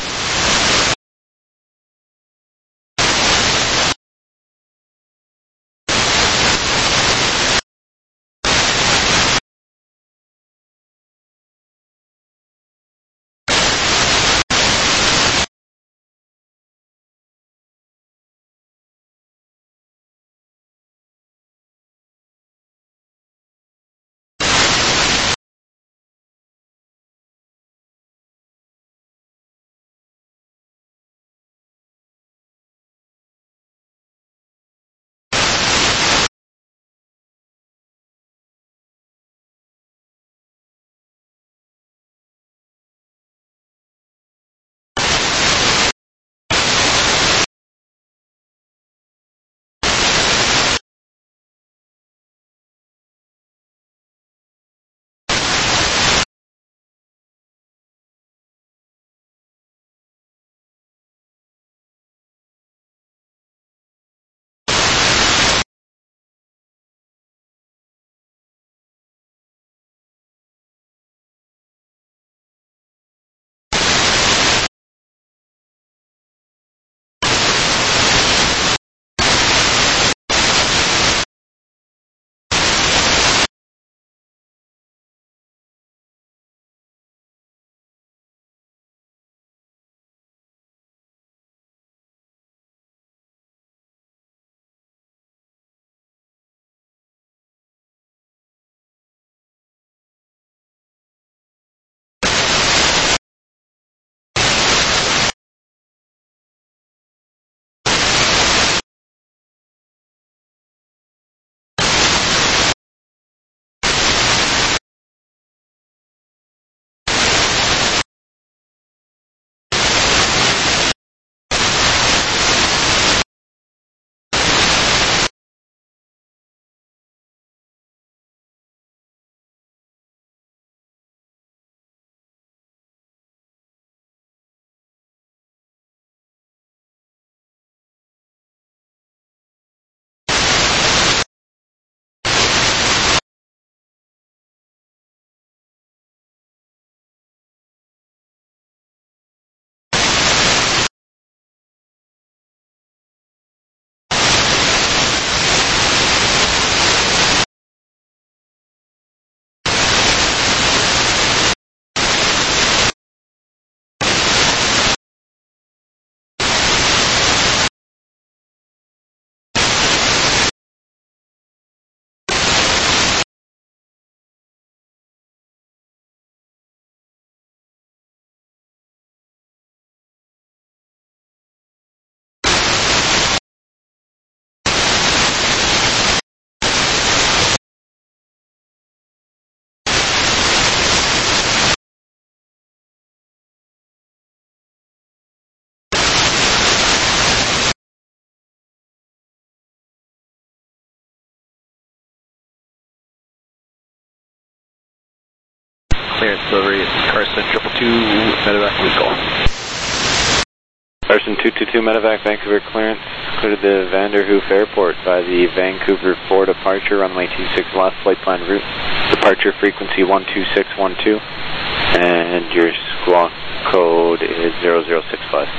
clearance delivery. Carson, triple two, medevac, please call. Carson two two two, medevac, Vancouver clearance. Clear to the Vanderhoof Airport by the Vancouver four departure, runway two six left, flight plan route. Departure frequency one two six one two, and your squawk code is zero zero six five.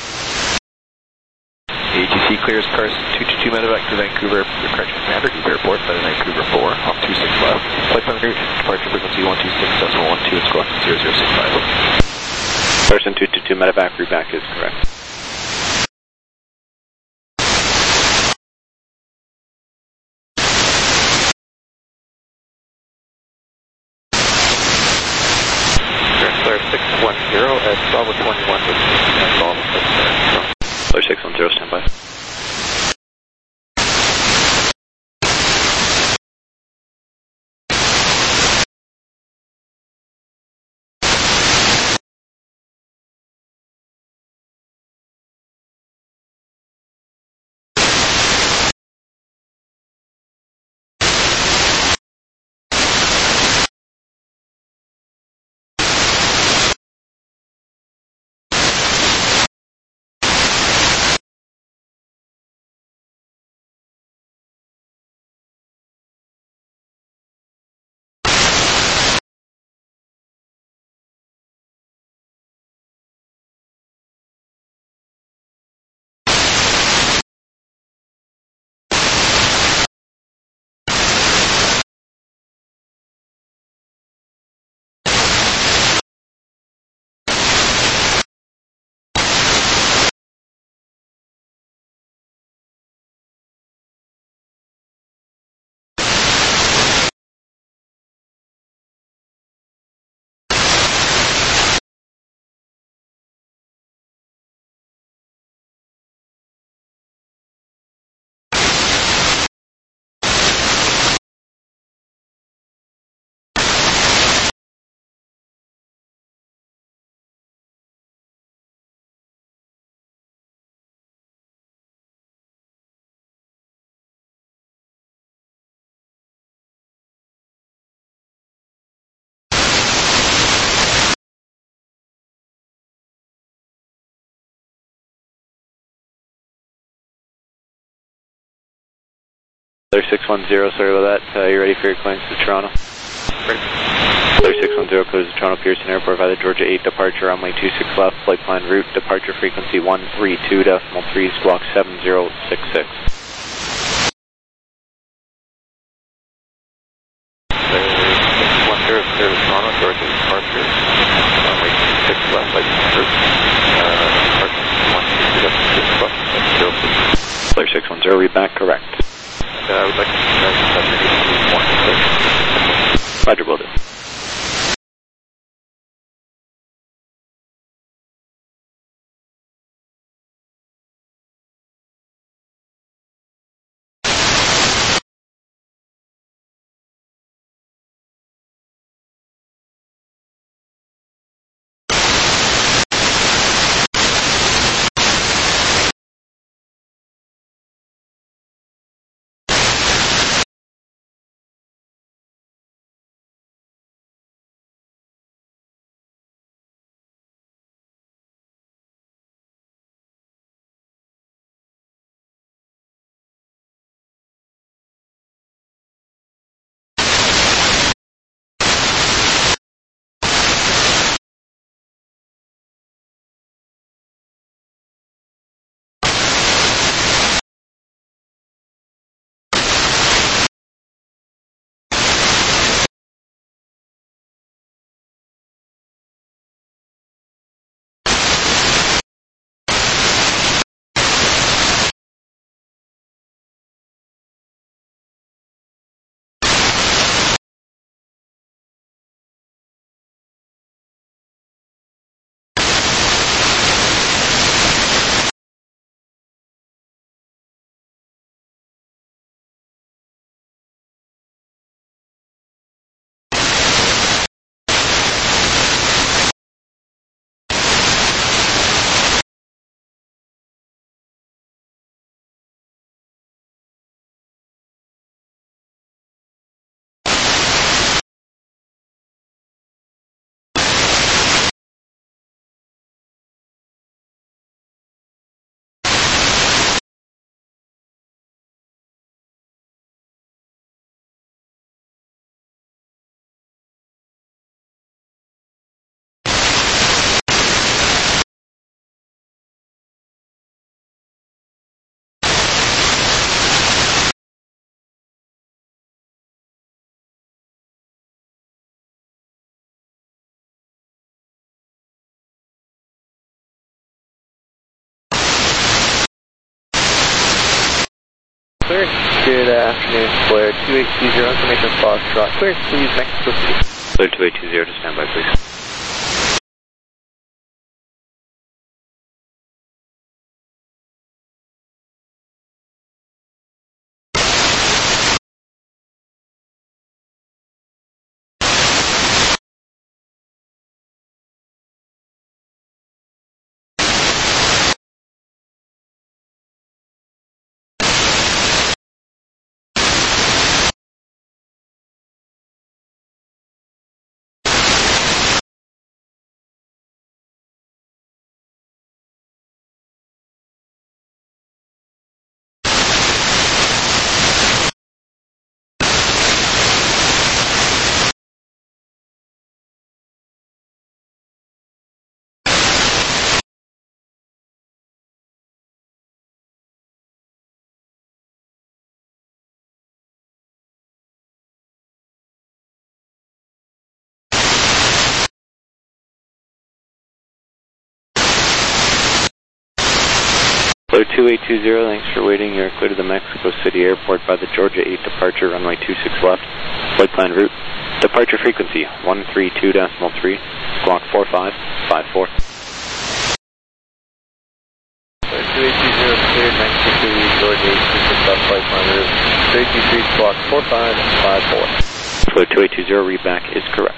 A T C clears Carson two two two, medevac to Vancouver, correction, Vanderhoof Airport by the Vancouver four, off two six left. Flight plan route, departure frequency one two six decimal one two, and squawk zero zero six five. Carson two two two, medevac, route back is correct. six one zero at Bravo twenty-one with Clear six one zero, stand by. Clear six one zero, sorry about that. Uh, you ready for your clearance to Toronto? Ready. Clear six one zero, clears to Toronto Pearson Airport by the Georgia eight departure, runway two six left, flight plan route, departure frequency one three two decimal three, squawk seven zero six six. Clear six one zero, clear to Toronto, Georgia departure, runway two six left, flight plan route, uh, departure one two two decimal six, squawk seven zero six six. Clear six one zero, read back, correct. Uh, I would like to congratulate you. Roger, will do. clearance. Good uh, afternoon, Flare two eight two zero, information Foxtrot. Clearance, please, Mexico City. Flare two eight two zero to stand by, please. Flare two eight two zero, thanks for waiting. You're clear to the Mexico City Airport by the Georgia eight departure, runway two six left. Flight plan route. Departure frequency one three two point three, squawk four five five four. Flare two eight two zero, cleared Mexico City, Georgia eight, two six left, flight plan route. three two three, squawk four five five four. Flare two eight two zero, read back is correct.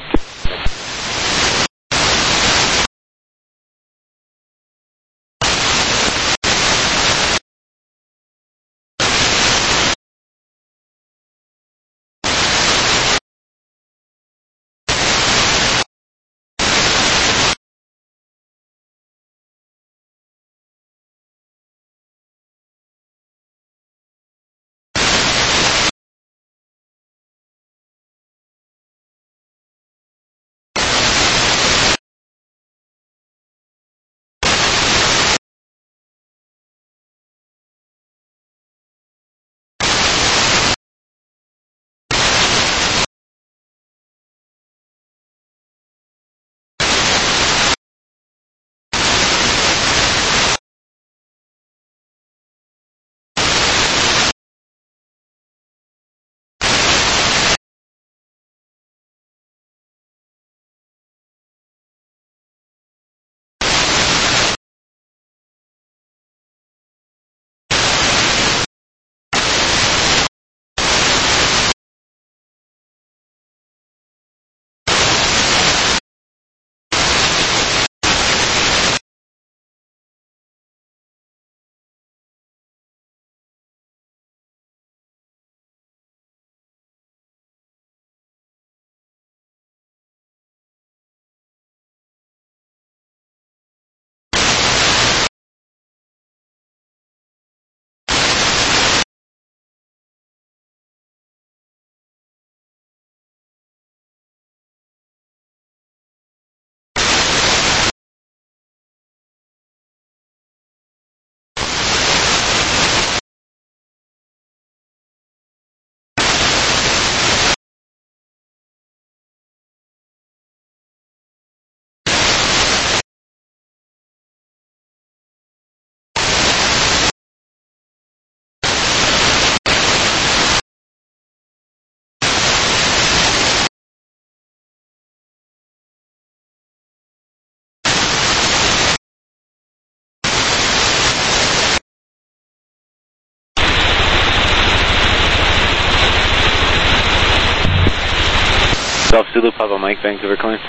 Golf Zulu, Papa Mike, Vancouver clearance.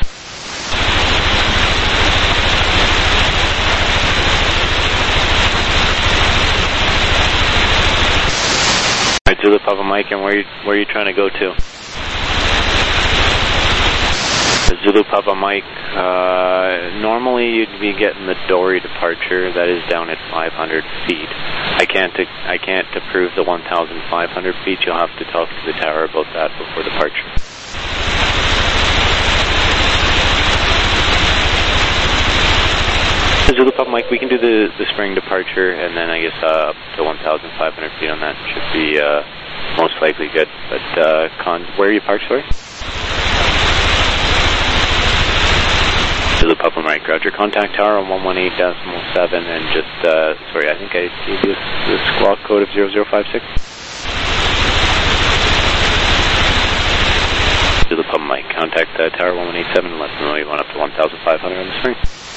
Alright, Zulu, Papa Mike, and where you, where are you trying to go to? Zulu, Papa Mike, uh, normally you'd be getting the Dory departure, that is down at five hundred feet. I can't, I can't approve the one thousand five hundred feet, you'll have to talk to the tower about that before departure. Zulu Papa Mike, we can do the, the spring departure, and then I guess uh, up to one thousand five hundred feet on that should be uh, most likely good. But uh, con where are you parked, sorry? Zulu Papa Mike, Roger. Contact tower on one one eight point seven, and just, uh, sorry, I think I gave you the squawk code of zero zero five six. contact uh, Tower one one eight seven and let them know you want up to one thousand five hundred on the spring.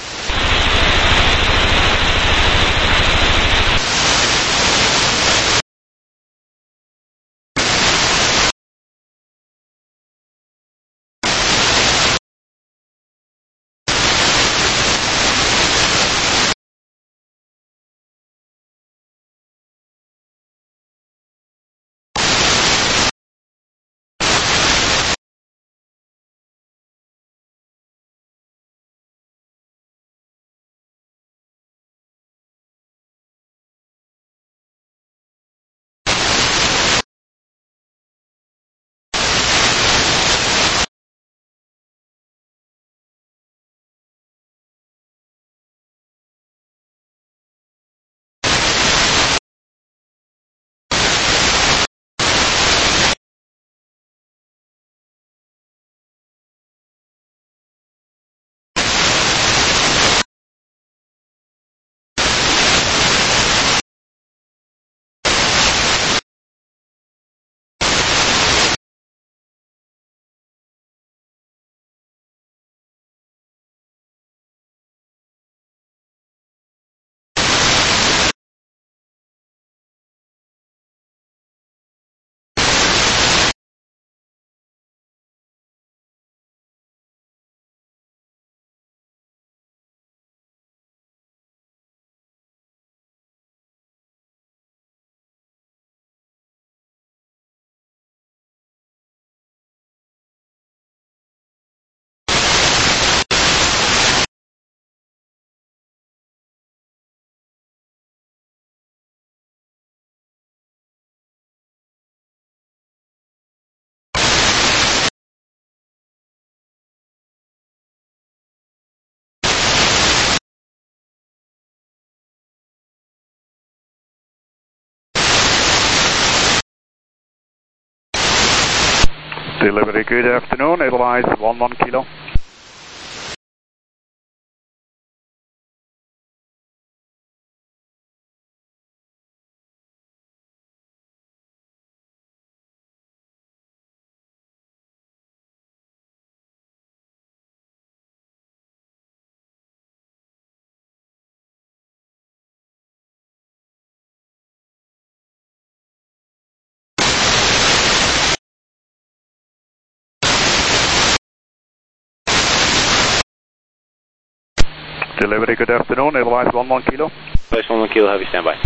Delivery, good afternoon, Edelweiss one one kilo. Delivery, good afternoon, Edelweiss one one kilo. Edelweiss one one kilo, heavy standby.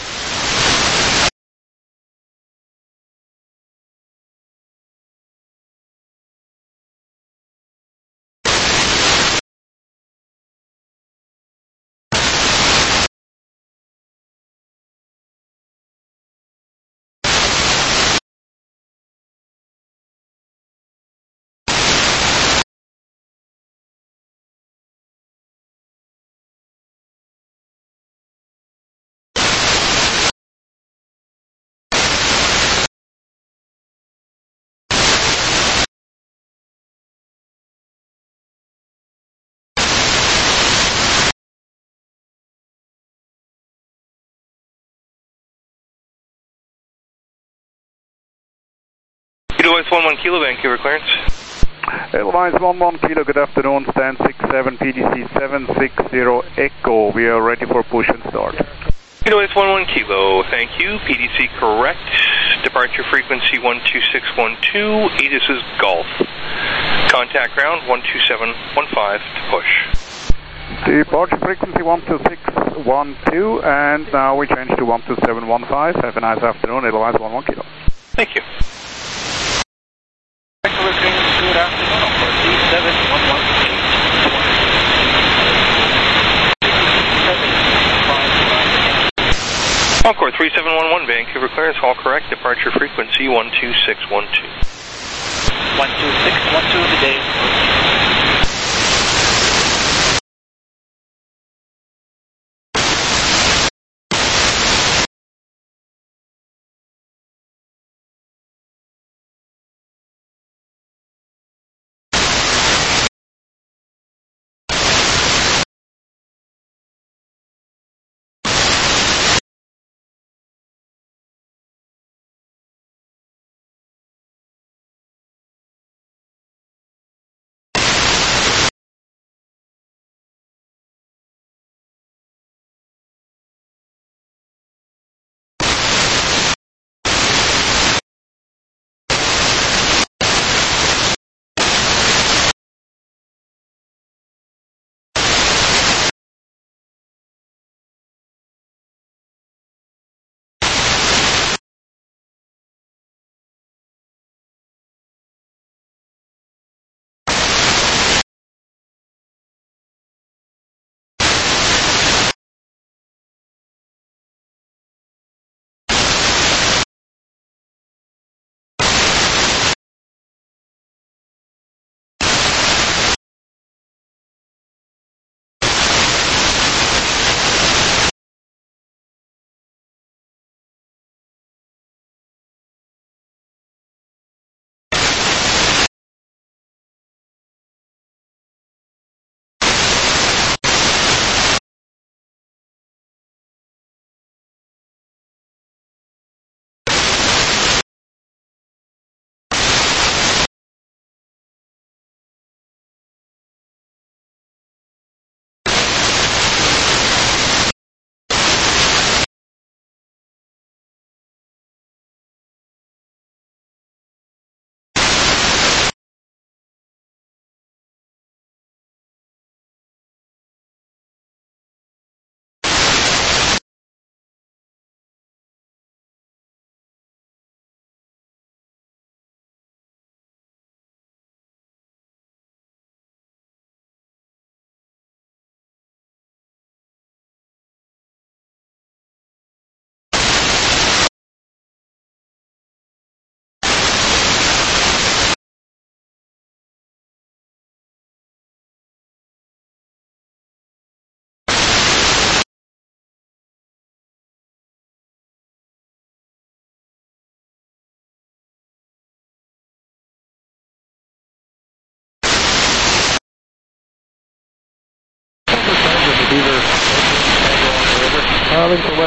Edelweiss one one kilo, Vancouver clearance. Edelweiss one one kilo, good afternoon, stand six seven, P D C seven six zero Echo. We are ready for push and start. Edelweiss one one kilo, thank you. P D C correct. Departure frequency one two six one two, ATIS is Golf. Contact ground one two seven one five to push. Departure frequency one two six one two, and now we change to one two seven one five. Have a nice afternoon, Edelweiss one one kilo. Thank you. Good afternoon, number three seven one one eight. Encore three seven one one, Vancouver clearance, all correct. Departure frequency one two six one two. one two six one two today.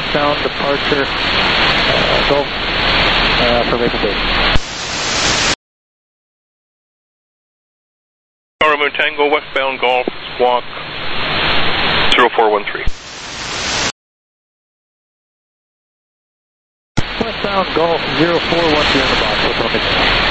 westbound departure, uh, Gulf, uh, for Maple Bay. Romeo Tango, westbound Golf, squawk zero four one three. Westbound Golf zero four one three on the box, what's on the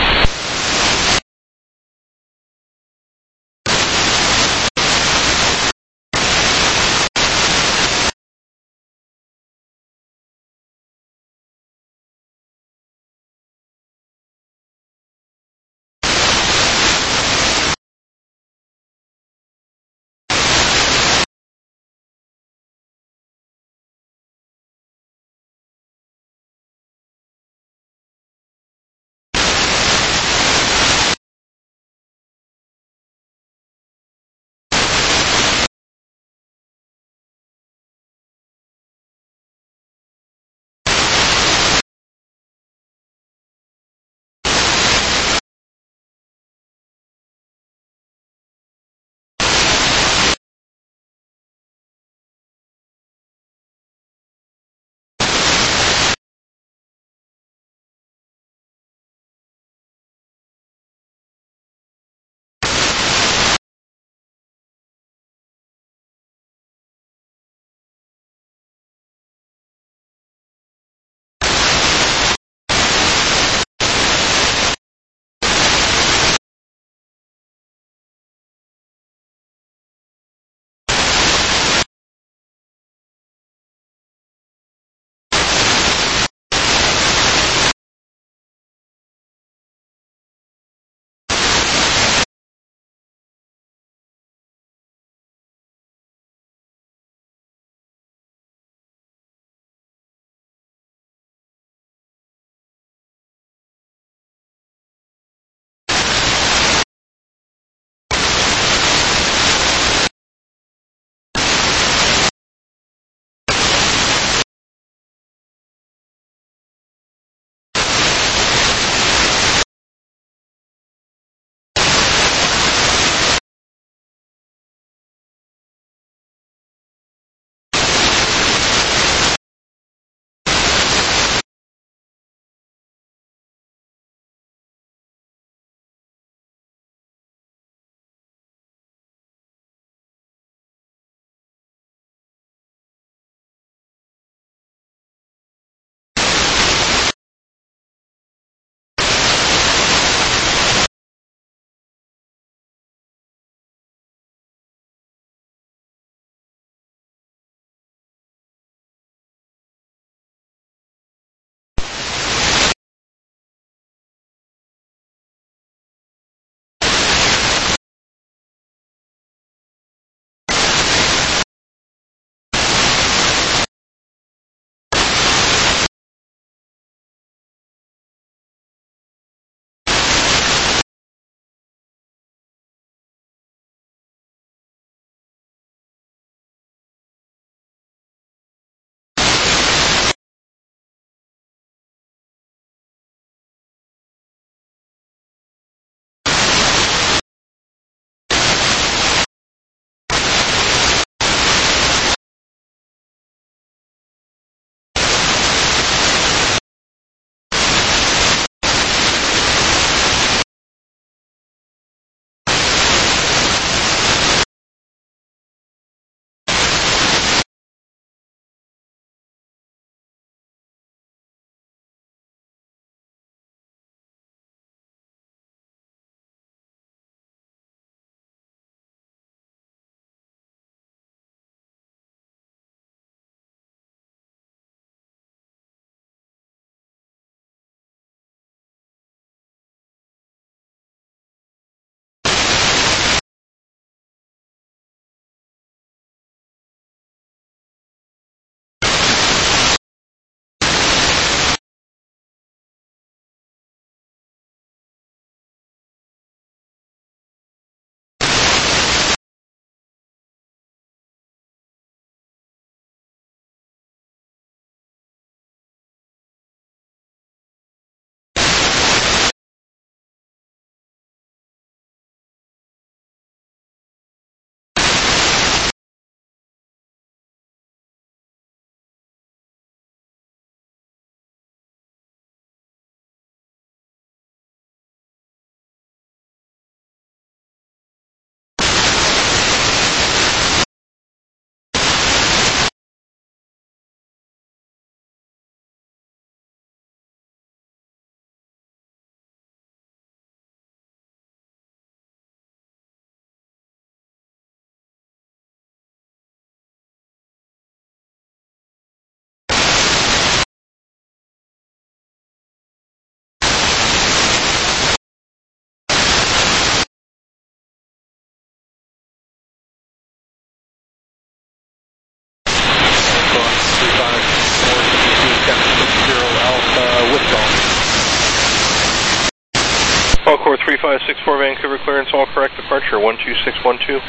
six four Vancouver clearance, all correct, departure one two six one two.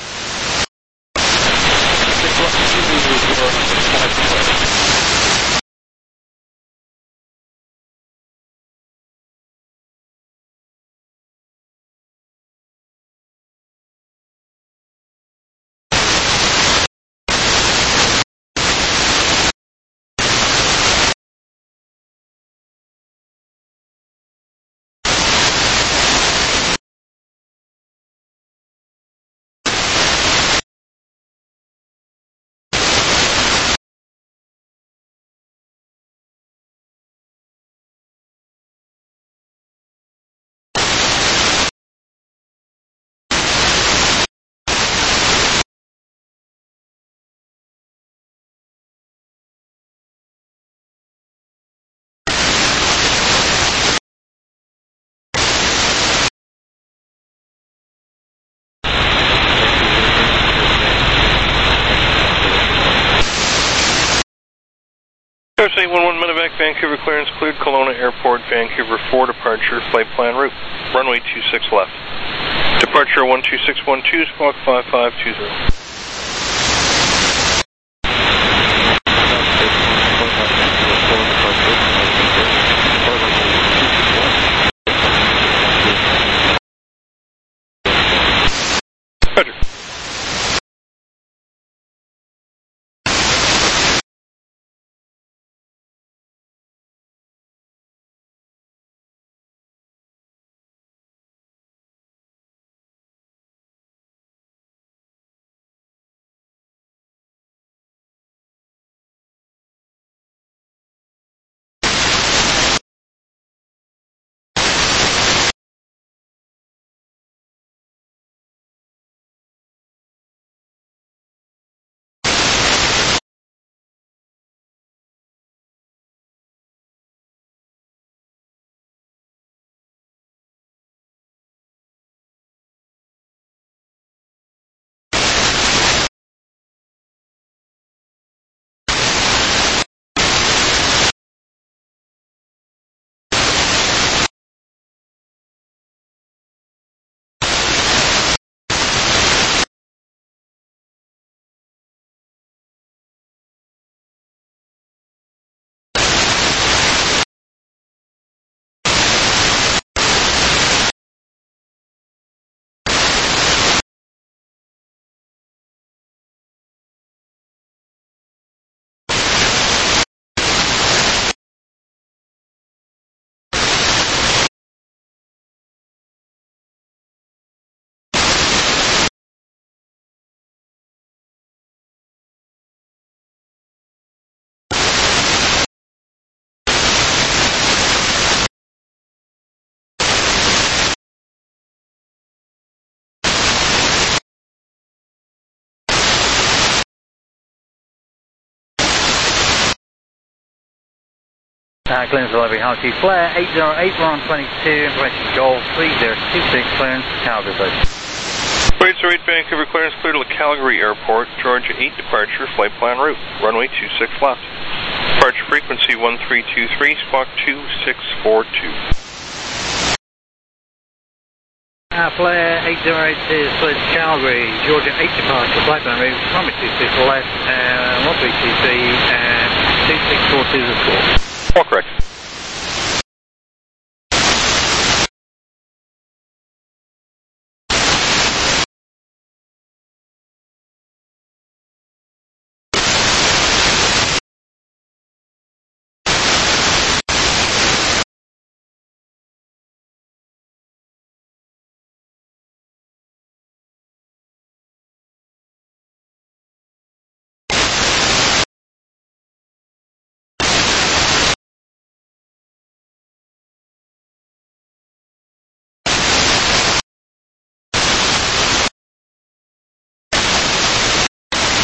eight one one Medevac, Vancouver clearance cleared, Kelowna Airport, Vancouver four departure, flight plan route, runway two six left. Departure one two six one two, squawk five five two zero. Roger. Uh, clearance delivery, Howard Flare eight zero eight, we're on twenty-two, information Golf three zero two six, clearance, Calgary, please. Freight eight Vancouver clearance clear to Calgary Airport, Georgia eight departure, flight plan route, runway two six left. Departure frequency one three two three, squawk two six four two. Uh, Flare eight zero eight is cleared to Calgary, Georgia eight departure, flight plan route, runway two six left, uh, one three two three, and two six four two is the score. All correct.